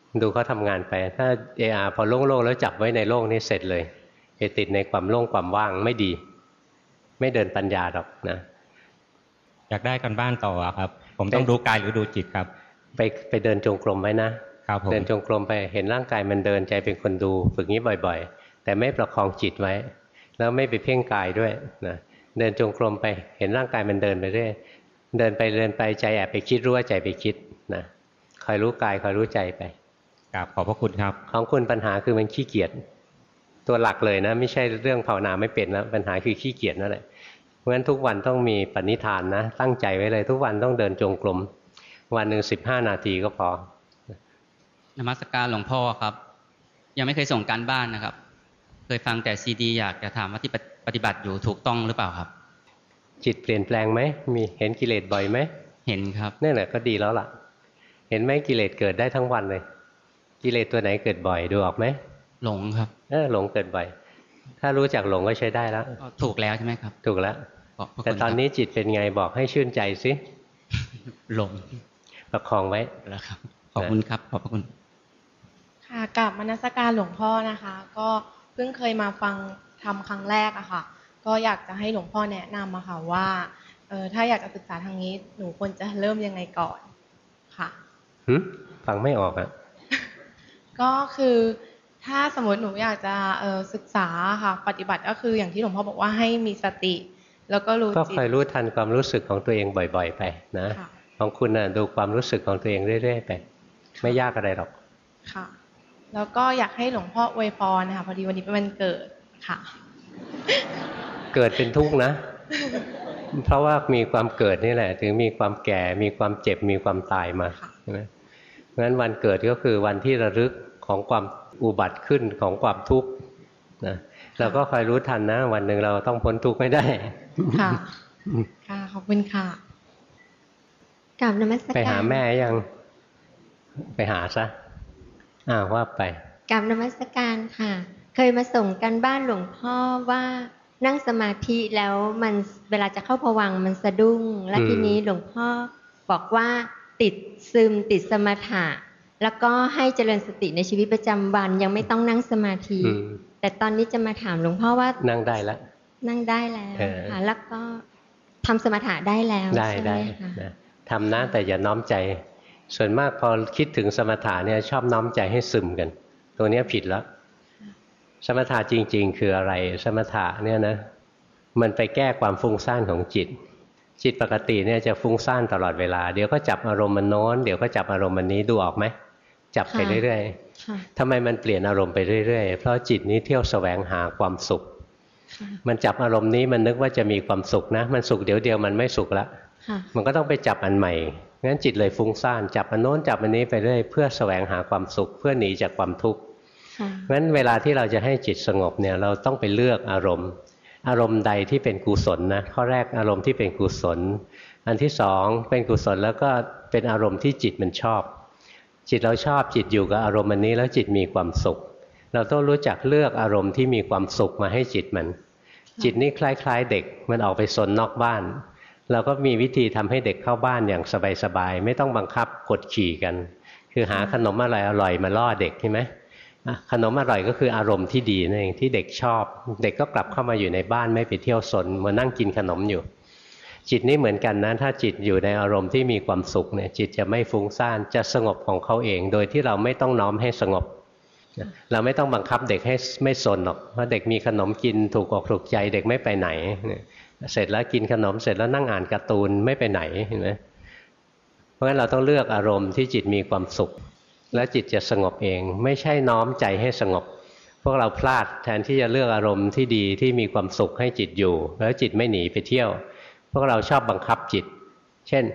ดูเขาทำงานไปถ้าเออาพอโล่งๆแล้วจับไว้ในโล่งนี่เสร็จเลยไปติดในความโล่งความว่างไม่ดีไม่เดินปัญญาหรอกนะอยากได้กันบ้านต่อครับผมต้องดูกายหรือดูจิตครับไปไปเดินจงกรมไว้นะครับเดินจงกรมไปเห็นร่างกายมันเดินใจเป็นคนดูฝึกนี้บ่อยๆแต่ไม่ประคองจิตไว้แล้วไม่ไปเพ่งกายด้วยนะเดินจงกรมไปเห็นร่างกายมันเดินไปเรื่อยเดินไปเดินไปใจแอบไปคิดรู้ว่าใจไปคิดนะคอยรู้กายคอยรู้ใจไปกราบขอบพระคุณครับของคุณปัญหาคือมันขี้เกียจตัวหลักเลยนะไม่ใช่เรื่องภาวนาไม่เป็นแล้วปัญหาคือขี้เกียจนั่นแหละเพราะฉะนั้นทุกวันต้องมีปณิธานนะตั้งใจไว้เลยทุกวันต้องเดินจงกรมวันหนึ่งสิบห้านาทีก็พอนมัสการหลวงพ่อครับยังไม่เคยส่งการบ้านนะครับเคยฟังแต่ซีดีอยากจะถามว่าที่ปฏิบัติอยู่ถูกต้องหรือเปล่าครับจิตเปลี่ยนแปลงไหมมีเห็นกิเลสบ่อยไหมเห็นครับนี่แหละก็ดีแล้วล่ะเห็นไหมกิเลสเกิดได้ทั้งวันเลยกิเลสตัวไหนเกิดบ่อยดูออกไหมหลงครับเออหลงเกิดบ่อยถ้ารู้จักหลงก็ใช้ได้แล้วถูกแล้วใช่ไหมครับถูกแล้วแต่ตอนนี้จิตเป็นไงบอกให้ชื่นใจสิหลงประคองไว้แล้วครับขอบคุณครับขอบคุณค่ะกลับมนมัสการหลวงพ่อนะคะก็เพิ่งเคยมาฟังทำครั้งแรกอะค่ะก็อยากจะให้หลวงพ่อแนะนำอะค่ะว่าเออถ้าอยากจะศึกษาทางนี้หนูควรจะเริ่มยังไงก่อนค่ะหึฟังไม่ออกอะก็คือถ้าสมมติหนูอยากจะเออศึกษาค่ะปฏิบัติก็คืออย่างที่หลวงพ่อบอกว่าให้มีสติแล้วก็รู้จิตก็คอยรู้ทันความรู้สึกของตัวเองบ่อยๆไปนะของคุณน่ะดูความรู้สึกของตัวเองเรื่อยๆไปไม่ยากอะไรหรอกค่ะแล้วก็อยากให้หลวงพ่ออวยพรนะคะพอดีวันนี้เป็นวันเกิดค่ะเกิดเป็นทุกข์นะเพราะว่ามีความเกิดนี่แหละถึงมีความแก่มีความเจ็บมีความตายมาใช่ไหมเพราะฉะนั้นวันเกิดก็คือวันที่ระลึกของความอุบัติขึ้นของความทุกข์นะเราก็คอยรู้ทันนะวันหนึ่งเราต้องพ้นทุกข์ไม่ได้ค่ะค่ะขอบคุณค่ะกราบนมัสการไปหาแม่ยังไปหาซะอ้าวว่าไปกราบนมัสการค่ะเคยมาส่งกันบ้านหลวงพ่อว่านั่งสมาธิแล้วมันเวลาจะเข้าภวังค์มันสะดุ้งและทีนี้หลวงพ่อบอกว่าติดซึมติดสมถะแล้วก็ให้เจริญสติในชีวิตประจำวันยังไม่ต้องนั่งสมาธิแต่ตอนนี้จะมาถามหลวงพ่อว่านั่งได้แล้วนั่งได้แล้วค่ะแล้วก็ทำสมถะได้แล้วได้ได้ทำนะแต่อย่าน้อมใจส่วนมากพอคิดถึงสมถะเนี่ยชอบน้อมใจให้ซึมกันตรงนี้ผิดแล้วสมถะจริงๆคืออะไรสมถะเนี่ยนะมันไปแก้ความฟุ้งซ่านของจิตจิตปกติเนี่ยจะฟุ้งซ่านตลอดเวลาเดี๋ยวก็จับอารมณ์มันโน้นเดี๋ยวก็จับอารมณ์มันนี้ดูออกไหมจับไปเรื่อยๆทำไมมันเปลี่ยนอารมณ์ไปเรื่อยๆเพราะจิตนี้เที่ยวแสวงหาความสุขมันจับอารมณ์นี้มันนึกว่าจะมีความสุขนะมันสุขเดี๋ยวเดียวมันไม่สุขละมันก็ต้องไปจับอันใหม่งั้นจิตเลยฟุ้งซ่านจับอันโน้นจับอันนี้ไปเรื่อยเพื่อแสวงหาความสุขเพื่อหนีจากความทุกข์งั้นเวลาที่เราจะให้จิตสงบเนี่ยเราต้องไปเลือกอารมณ์อารมณ์ใดที่เป็นกุศลนะข้อแรกอารมณ์ที่เป็นกุศลอันที่สองเป็นกุศลแล้วก็เป็นอารมณ์ที่จิตมันชอบจิตเราชอบจิตอยู่กับอารมณ์อันนี้แล้วจิตมีความสุขเราต้องรู้จักเลือกอารมณ์ที่มีความสุขมาให้จิตมันจิตนี่คล้ายๆเด็กมันออกไปซนนอกบ้านเราก็มีวิธีทำให้เด็กเข้าบ้านอย่างสบายๆไม่ต้องบังคับกดขี่กันคือหาขนมอะไรอร่อยมาล่อเด็กใช่ไหมขนมอร่อยก็คืออารมณ์ที่ดีนั่นเองที่เด็กชอบเด็กก็กลับเข้ามาอยู่ในบ้านไม่ไปเที่ยวซนมานั่งกินขนมอยู่จิตนี่เหมือนกันนะถ้าจิตอยู่ในอารมณ์ที่มีความสุขเนี่ยจิตจะไม่ฟุ้งซ่านจะสงบของเขาเองโดยที่เราไม่ต้องน้อมให้สงบเราไม่ต้องบังคับเด็กให้ไม่ซนหรอกเพราะเด็กมีขนมกินถูกอกถูกใจเด็กไม่ไปไหนเสร็จแล้วกินขนมเสร็จแล้วนั่งอ่านการ์ตูนไม่ไปไหนเห็นไหมเพราะฉะนั้นเราต้องเลือกอารมณ์ที่จิตมีความสุขแล้วจิตจะสงบเองไม่ใช่น้อมใจให้สงบพวกเราพลาดแทนที่จะเลือกอารมณ์ที่ดีที่มีความสุขให้จิตอยู่แล้วจิตไม่หนีไปเที่ยวพวกเราชอบบังคับจิตเช่น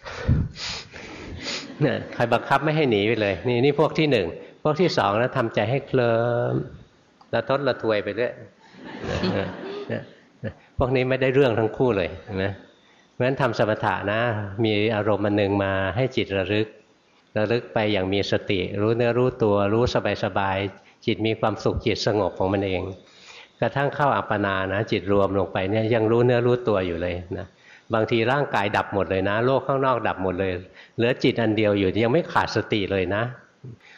เนี่ยใครบังคับไม่ให้หนีไปเลยนี่นี่พวกที่หนึ่งพวกที่สองแล้วทำใจให้เคลิ้มละทดละทวยไปเรื่อยพวกนี้ไม่ได้เรื่องทั้งคู่เลยเห็นไหมเพราะฉะนั้นทำสมถะนะมีอารมณ์อันหนึ่งมาให้จิตระลึกระลึกไปอย่างมีสติรู้เนื้อรู้ตัวรู้สบายๆจิตมีความสุขจิตสงบของมันเองกระทั่งเข้าอัปปนานะจิตรวมลงไปเนี่ยยังรู้เนื้อรู้ตัวอยู่เลยนะบางทีร่างกายดับหมดเลยนะโลกข้างนอกดับหมดเลยเหลือจิตอันเดียวอยู่ยังไม่ขาดสติเลยนะ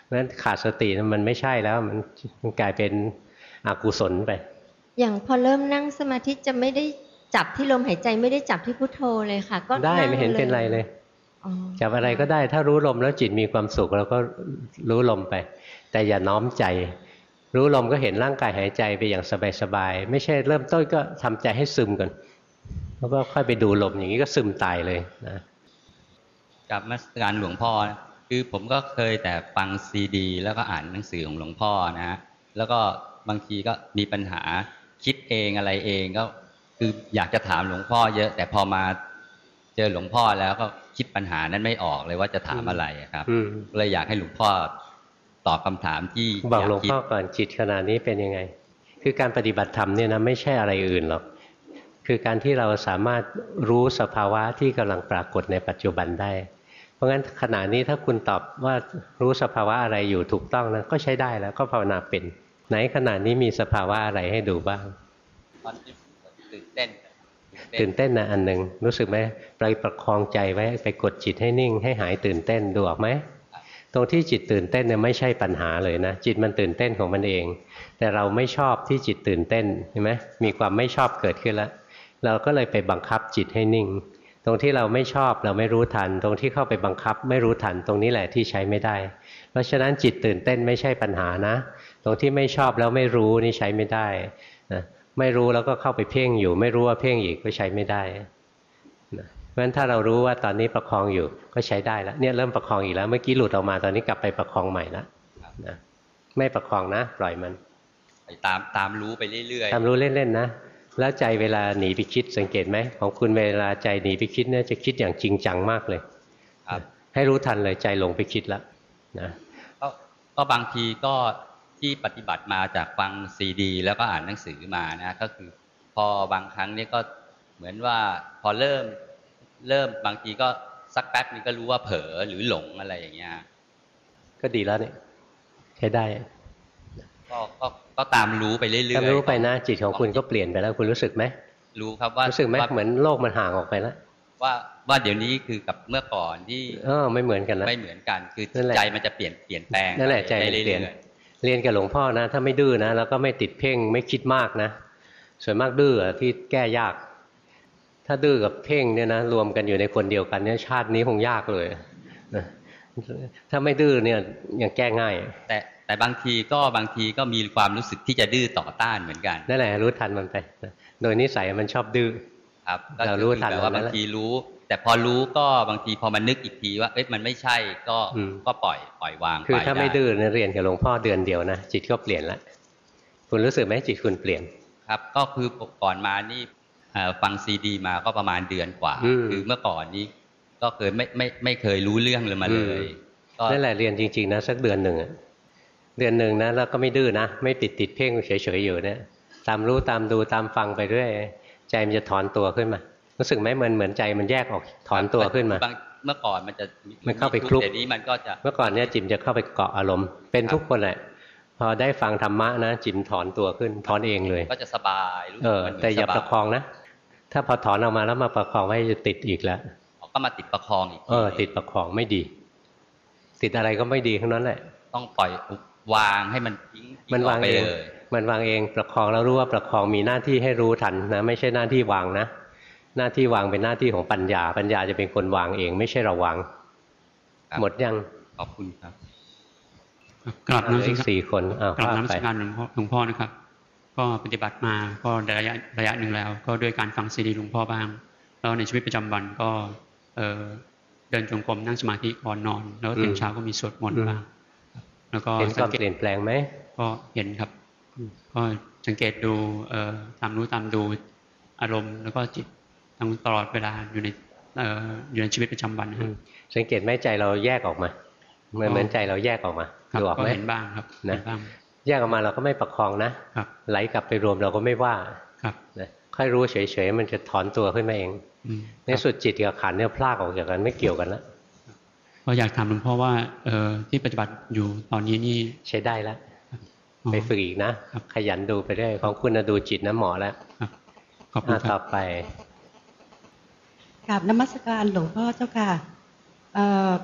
เพราะฉะนั้นขาดสติมันไม่ใช่แล้วมันมันกลายเป็นอกุศลไปอย่างพอเริ่มนั่งสมาธิจะไม่ได้จับที่ลมหายใจไม่ได้จับที่พุทโธเลยค่ะก็ได้ไม่เห็นเป็นไรเลยจับอะไรก็ได้ถ้ารู้ลมแล้วจิตมีความสุขเราก็รู้ลมไปแต่อย่าน้อมใจรู้ลมก็เห็นร่างกายหายใจไปอย่างสบายๆไม่ใช่เริ่มต้นก็ทำใจให้ซึมก่อนแล้วก็ค่อยไปดูลมอย่างนี้ก็ซึมตายเลยนะกับมัสการหลวงพ่อคือผมก็เคยแต่ฟังซีดีแล้วก็อ่านหนังสือของหลวงพ่อนะฮะแล้วก็บางทีก็มีปัญหาคิดเองอะไรเองก็คืออยากจะถามหลวงพ่อเยอะแต่พอมาเจอหลวงพ่อแล้วก็คิดปัญหานั้นไม่ออกเลยว่าจะถามอะไรครับเลยอยากให้หลวงพ่อตอบคำถามที่บอกหลวงพ่อก่อนจิตขณะนี้เป็นยังไงคือการปฏิบัติธรรมเนี่ยนะไม่ใช่อะไรอื่นหรอกคือการที่เราสามารถรู้สภาวะที่กำลังปรากฏในปัจจุบันได้เพราะงั้นขณะนี้ถ้าคุณตอบว่ารู้สภาวะอะไรอยู่ถูกต้องนะก็ใช้ได้แล้วก็ภาวนาเป็นไหนขณะนี้มีสภาวะอะไรให้ดูบ้างตอนที่ตื่นเต้นตื่นเต้นนะอันหนึ่งรู้สึกไหมไปประคองใจไว้ไปกดจิตให้นิ่งให้หายตื่นเต้นดูออกไหมตรงที่จิตตื่นเต้นเนี่ยไม่ใช่ปัญหาเลยนะจิตมันตื่นเต้นของมันเองแต่เราไม่ชอบที่จิตตื่นเต้นเห็นไหมมีความไม่ชอบเกิดขึ้นแล้วเราก็เลยไปบังคับจิตให้นิ่งตรงที่เราไม่ชอบเราไม่รู้ทันตรงที่เข้าไปบังคับไม่รู้ทันตรงนี้แหละที่ใช้ไม่ได้เพราะฉะนั้นจิตตื่นเต้นไม่ใช่ปัญหานะตรงที่ไม่ชอบแล้วไม่รู้นี่ใช้ไม่ได้นะไม่รู้แล้วก็เข้าไปเพ่งอยู่ไม่รู้ว่าเพ่งอีกก็ใช้ไม่ได้นะเพราะฉะนั้นถ้าเรารู้ว่าตอนนี้ประคองอยู่ก็ใช้ได้แล้วเนี่ยเริ่มประคองอีกแล้วเมื่อกี้หลุดออกมาตอนนี้กลับไปประคองใหม่แล้วนะไม่ประคองนะปล่อยมันตามตามรู้ไปเรื่อยๆตามรู้เล่นๆนะแล้วใจเวลาหนีไปคิดสังเกตไหมของคุณเวลาใจหนีไปคิดเนี่ยจะคิดอย่างจริงจังมากเลยครับให้รู้ทันเลยใจลงไปคิดแล้วนะก็ก็บางทีก็ที่ปฏิบัติมาจากฟังซีดีแล้วก็อ่านหนังสือมานะก็คือพอบางครั้งเนี่ยก็เหมือนว่าพอเริ่มเริ่มบางทีก็สักแป๊บนึงก็รู้ว่าเผลอหรือหลงอะไรอย่างเงี้ยก็ดีแล้วเนี่ยใช้ได้ก็ก็ก็ตามรู้ไปเรื่อยๆตามรู้ไปนะจิตของคุณก็เปลี่ยนไปแล้วคุณรู้สึกไหมรู้ครับว่ารู้สึกไหมเหมือนโลกมันห่างออกไปแล้วว่าว่าเดี๋ยวนี้คือกับเมื่อก่อนที่เออไม่เหมือนกันนะไม่เหมือนกันคือใจมันจะเปลี่ยนเปลี่ยนแปลงนั่นแหละใจเปลี่ยนเรียนกับหลวงพ่อนะถ้าไม่ดื้อนะแล้วก็ไม่ติดเพ่งไม่คิดมากนะส่วนมากดื้อที่แก้ยากถ้าดื้อกับเพ่งเนี่ยนะรวมกันอยู่ในคนเดียวกันเนี่ยชาตินี้คงยากเลยนะถ้าไม่ดื้อเนี่ยยังแก้ง่ายแต่แต่บางทีก็บางทีก็มีความรู้สึกที่จะดื้อต่อต้านเหมือนกันนั่นแหละรู้ทันมันไปโดยนิสัยมันชอบดื้อครับเรารู้ทันว่าบางทีรู้แต่พอรู้ก็บางทีพอมันนึกอีกทีว่าเอ๊ะมันไม่ใช่ก็ก็ปล่อยปล่อยวางไปคือถ้าไม่ดื้อเรียนกับหลวงพ่อเดือนเดียวนะจิตก็เปลี่ยนแล้วคุณรู้สึกไหมจิตคุณเปลี่ยนครับก็คือก่อนมานี่ฟังซีดีมาก็ประมาณเดือนกว่าคือเมื่อก่อนนี้ก็เคยไม่ไม่ไม่เคยรู้เรื่องเลยมาเลยนั่นแหละเรียนจริงๆนะสักเดือนหนึ่งเดือนหนึ่งนะแล้วก็ไม่ดื้อนะไม่ติดติดเพ่งเฉยๆอยู่เนี่ยตามรู้ตามดูตามฟังไปเรื่อยใจมันจะถอนตัวขึ้นมารู้สึกไหมมันเหมือนใจมันแยกออกถอนตัวขึ้นมาเมื่อก่อนมันจะมันเข้าไปคลุกเดี๋ยวนี้มันก็จะเมื่อก่อนเนี่ยจิตจะเข้าไปเกาะอารมณ์เป็นทุกคนแหละพอได้ฟังธรรมะนะจิตถอนตัวขึ้นถอนเองเลยก็จะสบายเออแต่อย่าประคองนะถ้าพอถอนออกมาแล้วมาประคองไว้จะติดอีกแล้วก็มาติดประคองอีกเออติดประคองไม่ดีติดอะไรก็ไม่ดีทั้งนั้นแหละต้องปล่อยวางให้มันทิ้งมันวางเองมันวางเองประคองแล้วรู้ว่าประคองมีหน้าที่ให้รู้ทันนะไม่ใช่หน้าที่วางนะหน้าที่วางเป็นหน้าที่ของปัญญาปัญญาจะเป็นคนวางเองไม่ใช่เราวางหมดยังขอบคุณครับกลับน้ำสิสี่คนกลับน้ำสิการหลวงพ่อหลวงพ่อนะครับก็ปฏิบัติมาก็ระยะระยะหนึ่งแล้วก็ด้วยการฟังซีดีหลวงพ่อบ้างแล้วในชีวิตประจำวันก็เเดินจงกรมนั่งสมาธิก่อนนอนแล้วตื่นเช้าก็มีสวดมนต์บ้างแล้วก็เห็นความเปลี่ยนแปลงไหมก็เห็นครับก็สังเกตดูตามรู้ตามดูอารมณ์แล้วก็จิตทั้งตลอดเวลาอยู่ในอยู่ในชีวิตประจำวันครับสังเกตไหมใจเราแยกออกมาเหมือนเหมือนใจเราแยกออกมาดูออกไหมเห็นบ้างครับนะแยกออกมาเราก็ไม่ประคองนะไหลกลับไปรวมเราก็ไม่ว่านะค่อยรู้เฉยๆมันจะถอนตัวขึ้นมาเองในสุดจิตกับขันธ์เนี่ยพลากออกจากกันไม่เกี่ยวกันแล้วก็อยากถามหลวงพ่อว่าที่ปฏิบัติอยู่ตอนนี้นี่ใช้ได้แล้วไปฝึกอีกนะขยันดูไปเรื่อยของคุณดูจิตนะหมอแล้วขอบคุณครับต่อไปกราบนมัสการหลวงพ่อเจ้าค่ะ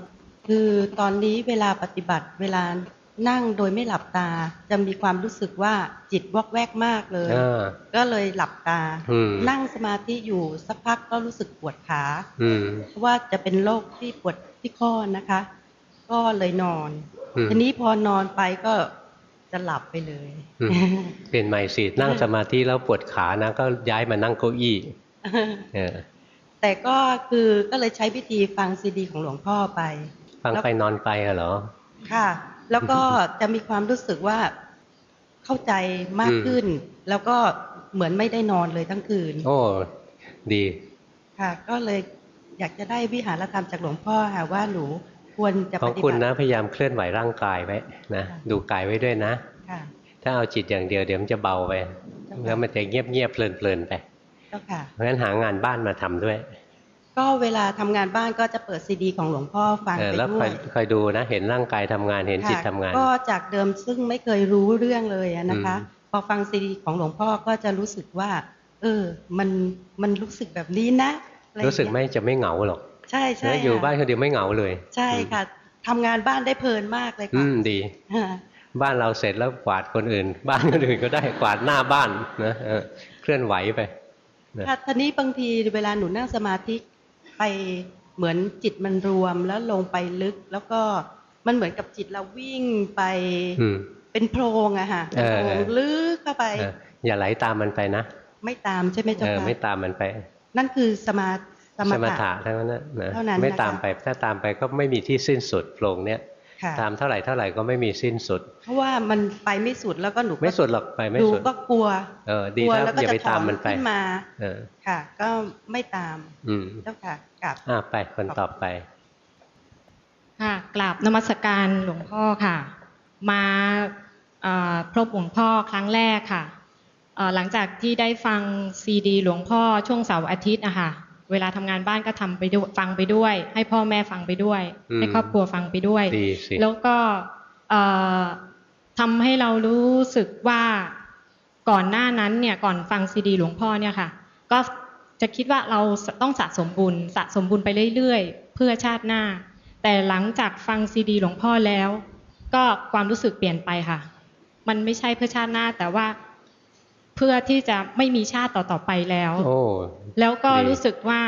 คือตอนนี้เวลาปฏิบัติเวลานั่งโดยไม่หลับตาจะมีความรู้สึกว่าจิตวอกแวกมากเลยก็เลยหลับตานั่งสมาธิอยู่สักพักก็รู้สึกปวดขาเพราะว่าจะเป็นโรคที่ปวดที่ข้อนะคะ ก็เลยนอนทีนี้พอนอนไปก็จะหลับไปเลยเปลี่ยนใหม่สินั่งสมาธิแล้วปวดขานะก็ย้ายมานั่งเก้าอี้แต่ก็คือก็เลยใช้วิธีฟังซีดีของหลวงพ่อไปฟังไปนอนไปเหรอค่ะแล้วก็จะมีความรู้สึกว่าเข้าใจมากขึ้นแล้วก็เหมือนไม่ได้นอนเลยทั้งคืนโอ้ดีค่ะก็เลยอยากจะได้วิหารธรรมจากหลวงพ่อค่ะว่าหนูควรจะปฏิบัติของคุณนะพยายามเคลื่อนไหวร่างกายไว้นะดูกายไว้ด้วยนะถ้าเอาจิตอย่างเดียวเดี๋ยวมันจะเบาไปแล้วมันจะเงียบเงียบเพลินเพลินไปเพราะฉะนั้นหางานบ้านมาทำด้วยก็เวลาทำงานบ้านก็จะเปิดซีดีของหลวงพ่อฟังไปด้วยแล้วคอยดูนะเห็นร่างกายทำงานเห็นจิตทำงานก็จากเดิมซึ่งไม่เคยรู้เรื่องเลยนะคะพอฟังซีดีของหลวงพ่อก็จะรู้สึกว่าเออมันมันรู้สึกแบบนี้นะรู้สึกไม่จะไม่เหงาหรอกใช่ใช่อยู่บ้านคนเดียวไม่เหงาเลยใช่ค่ะทำงานบ้านได้เพลินมากเลยค่ะอืมดีบ้านเราเสร็จแล้วกวาดคนอื่นบ้านคนอื่นก็ได้กวาดหน้าบ้านนะเคลื่อนไหวไปค่ะทีนี้บางทีเวลาหนูนั่งสมาธิไปเหมือนจิตมันรวมแล้วลงไปลึกแล้วก็มันเหมือนกับจิตเราวิ่งไปเป็นโพรงอะค่ะโพรงลึกเข้าไปอย่าไหลตามมันไปนะไม่ตามใช่ไหมเจ้าค่ะไม่ตามมันไปนั่นคือสมาสมถะทั้งนั้นนะไม่ตามไปถ้าตามไปก็ไม่มีที่สิ้นสุดโพรงเนี้ยตามเท่าไหร่เท่าไหร่ก็ไม่มีสิ้นสุดเพราะว่ามันไปไม่สุดแล้วก็หนูไม่สุดหรอกไปไม่สุดก็กลัวเออดีแล้วอย่าไปตามมันไปขึ้นมาค่ะก็ไม่ตามเจ้าค่ะกราบอ่าไปคนต่อไปค่ะกราบนมัสการหลวงพ่อค่ะมาพบหลวงพ่อครั้งแรกค่ะหลังจากที่ได้ฟังซีดีหลวงพ่อช่วงเสาร์อาทิตย์อะค่ะเวลาทำงานบ้านก็ทำไปด้วยฟังไปด้วยให้พ่อแม่ฟังไปด้วยให้ครอบครัวฟังไปด้วยแล้วก็ทำให้เรารู้สึกว่าก่อนหน้านั้นเนี่ยก่อนฟังซีดีหลวงพ่อเนี่ยค่ะก็จะคิดว่าเราต้องสะสมบุญสะสมบุญไปเรื่อยๆเพื่อชาติหน้าแต่หลังจากฟังซีดีหลวงพ่อแล้วก็ความรู้สึกเปลี่ยนไปค่ะมันไม่ใช่เพื่อชาติหน้าแต่ว่าเพื่อที่จะไม่มีชาติต่อๆไปแล้วแล้วก็รู้สึกว่า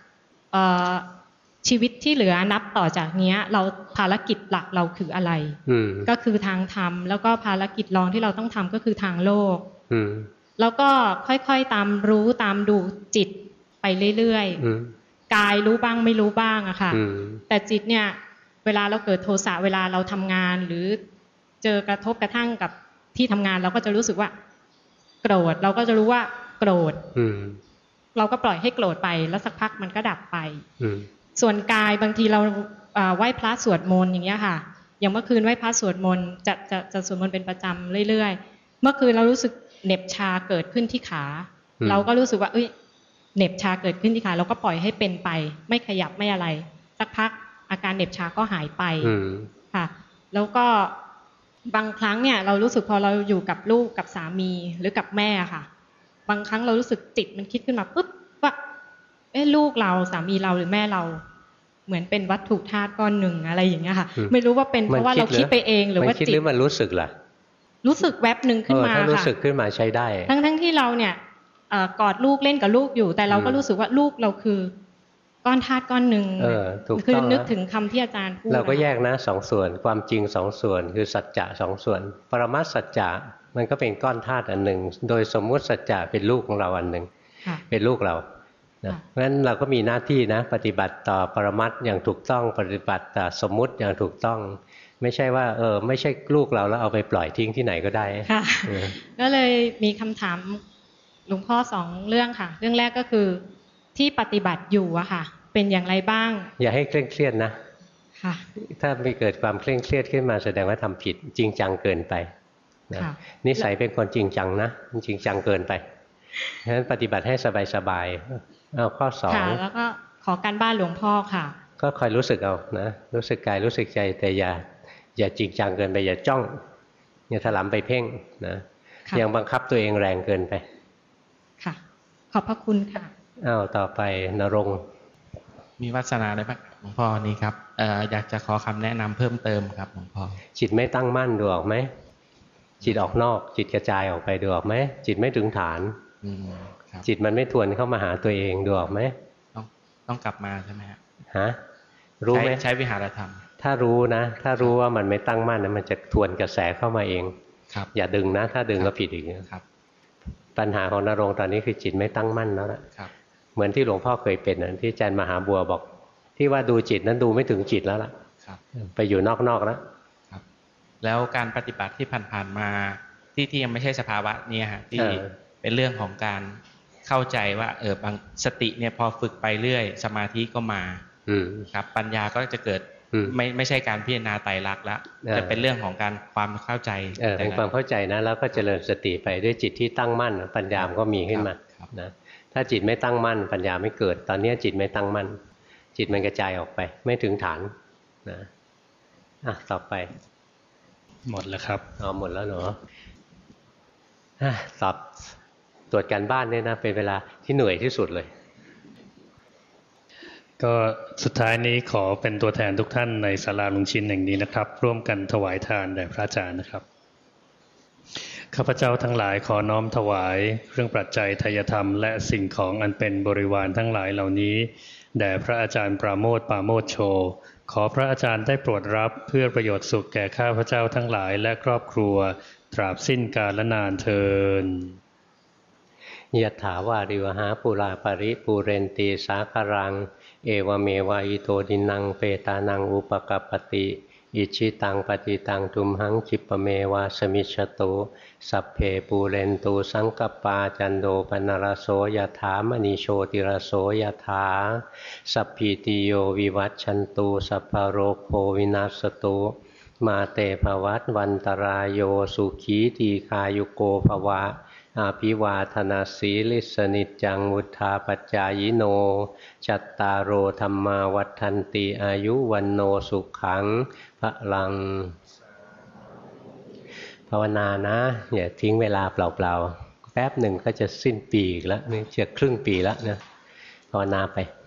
ชีวิตที่เหลือนับต่อจากนี้เราภารกิจหลักเราคืออะไรก็คือทางธรรมแล้วก็ภารกิจรองที่เราต้องทำก็คือทางโลกแล้วก็ค่อยๆตามรู้ตามดูจิตไปเรื่อยๆกายรู้บ้างไม่รู้บ้างอะค่ะแต่จิตเนี่ยเวลาเราเกิดโทสะเวลาเราทำงานหรือเจอกระทบกระทั่งกับที่ทำงานเราก็จะรู้สึกว่าโกรธเราก็จะรู้ว่าโกรธเราก็ปล่อยให้โกรธไปแล้วสักพักมันก็ดับไปส่วนกายบางทีเราไหว้พระสวดมนต์อย่างเงี้ยค่ะอย่างเมื่อคืนไหว้พระสวดมนต์จะจะจะสวดมนต์เป็นประจำเรื่อยๆเมื่อคืนเรารู้สึกเหน็บชาเกิดขึ้นที่ขาเราก็รู้สึกว่าเอ้ยเหน็บชาเกิดขึ้นที่ขาเราก็ปล่อยให้เป็นไปไม่ขยับไม่อะไรสักพักอาการเหน็บชาก็หายไปค่ะแล้วก็บางครั้งเนี่ยเรารู้สึกพอเราอยู่กับลูกกับสามีหรือกับแม่ค่ะบางครั้งเรารู้สึกจิตมันคิดขึ้นมาปุ๊บว่าเอ๊ะลูกเราสามีเราหรือแม่เราเหมือนเป็นวัตถุธาตุก้อนหนึ่งอะไรอย่างเงี้ยค่ะไม่รู้ว่าเป็นเพราะว่าเราคิดไปเองหรือว่าจิตหรือมันรู้สึกล่ะรู้สึกแวบหนึ่งขึ้นมาค่ะถ้ารู้สึกขึ้นมาใช้ได้ทั้งทั้งที่เราเนี่ยกอดลูกเล่นกับลูกอยู่แต่เราก็รู้สึกว่าลูกเราคือก้อนธาตุก้อนหนึ่งคือนึกถึงคำที่อาจารย์พูดเราก็แยกนะสองส่วนความจริงสองส่วนคือสัจจะสองส่วนปรมัตถสัจจะมันก็เป็นก้อนธาตุอันหนึ่งโดยสมมุติสัจจะเป็นลูกของเราอันหนึ่งเป็นลูกเรานะเพราะฉะนั้นเราก็มีหน้าที่นะปฏิบัติต่อปรมัตถ์อย่างถูกต้องปฏิบัติต่อสมมุติอย่างถูกต้องไม่ใช่ว่าเออไม่ใช่ลูกเราแล้วเอาไปปล่อยทิ้งที่ไหนก็ได้ค่ะก็เลยมีคำถามหลวงพ่อสองเรื่องค่ะเรื่องแรกก็คือที่ปฏิบัติอยู่อะค่ะเป็นอย่างไรบ้างอย่าให้เคร่งเครียดนะค่ะถ้ามีเกิดความเคร่งเครียดขึ้นมาแสดงว่าทำผิดจริงจังเกินไปนะนิสัยเป็นคนจริงจังนะจริงจังเกินไปฉะนั้นปฏิบัติให้สบายๆเอาข้อสองค่ะแล้วก็ขอการบ้านหลวงพ่อค่ะก็คอยรู้สึกเอานะรู้สึกกายรู้สึกใจแต่อย่าอย่าจริงจังเกินไปอย่าจ้องอย่าถลำไปเพ่งนะยังบังคับตัวเองแรงเกินไปค่ะขอบพระคุณค่ะอ้าวต่อไปนรงค์มีวาสนาได้ไหมหลวงพ่อนี่ครับเอ่ออยากจะขอคำแนะนำเพิ่มเติมครับหลวงพ่อจิตไม่ตั้งมั่นดูออกไหมจิตออกนอกจิตกระจายออกไปดูออกไหมจิตไม่ถึงฐานจิตมันไม่ทวนเข้ามาหาตัวเองดูออกไหมต้องต้องกลับมาใช่ไหมฮะฮะรู้ไหมใช้วิหารธรรมถ้ารู้นะถ้ารู้ว่ามันไม่ตั้งมั่นนะมันจะทวนกระแสเข้ามาเองครับอย่าดึงนะถ้าดึงก็ผิดอีกครับปัญหาของนรงค์ตอนนี้คือจิตไม่ตั้งมั่นแล้วล่ะเหมือนที่หลวงพ่อเคยเป็นนะที่อาจารย์มหาบัวบอกที่ว่าดูจิตนั้นดูไม่ถึงจิตแล้วล่ะไปอยู่นอกๆแล้วแล้วการปฏิบัติที่ผ่านๆมาที่ที่ยังไม่ใช่สภาวะเนี่ยฮะที่เป็นเรื่องของการเข้าใจว่าเออบางสติเนี่ยพอฝึกไปเรื่อยสมาธิก็มาครับปัญญาก็จะเกิดไม่ไม่ใช่การพิจารณาไตรลักษณ์ละจะเป็นเรื่องของการความเข้าใจเป็นความเข้าใจนะแล้วก็เจริญสติไปด้วยจิตที่ตั้งมั่นปัญญามันก็มีขึ้นมานะถ้าจิตไม่ตั้งมั่นปัญญาไม่เกิดตอนนี้จิตไม่ตั้งมั่นจิตมันกระจายออกไปไม่ถึงฐานนะอ่ะต่อไปหมดแล้วครับอ๋อหมดแล้วเนาะสอบตรวจการบ้านเนี่ยนะเป็นเวลาที่เหนื่อยที่สุดเลยก็สุดท้ายนี้ขอเป็นตัวแทนทุกท่านในศาลาลุงชินแห่งนี้นะครับร่วมกันถวายทานแด่พระอาจารย์นะครับข้าพเจ้าทั้งหลายขอน้อมถวายเครื่องปัจจัยทายธรรมและสิ่งของอันเป็นบริวารทั้งหลายเหล่านี้แด่พระอาจารย์ปราโมทย์ปราโมทย์โชขอพระอาจารย์ได้โปรดรับเพื่อประโยชน์สุขแก่ข้าพเจ้าทั้งหลายและครอบครัวตราบสิ้นกาลนานเทอญยะถาวาริวหาปุราปริปูเรนตีสาคารังเอวเมวะอิโตดินังเปตานังอุปกัปปติอิชิตังปฏิตังทุมหังคิปเมวะสมิชฉตุสัพเพปูเรนตูสังกปาจันโดปนรโสยถามณีโชติรโสยถาสัพพิติโยวิวัชชันตุสัพพโรโควินาศตุมาเตภวัตวันตรายโยสุขีตีคายุโกภวะอาภิวาทนาสีลิสนิจจังวุธาปัจจายโนจัตตารโอธรรมาวัฏันติอายุวันโนสุขังพลังภาวนานะอย่าทิ้งเวลาเปล่าๆแป๊บหนึ่งก็จะสิ้นปีอีกแล้วนี่จะครึ่งปีแล้วนะภาวนาไป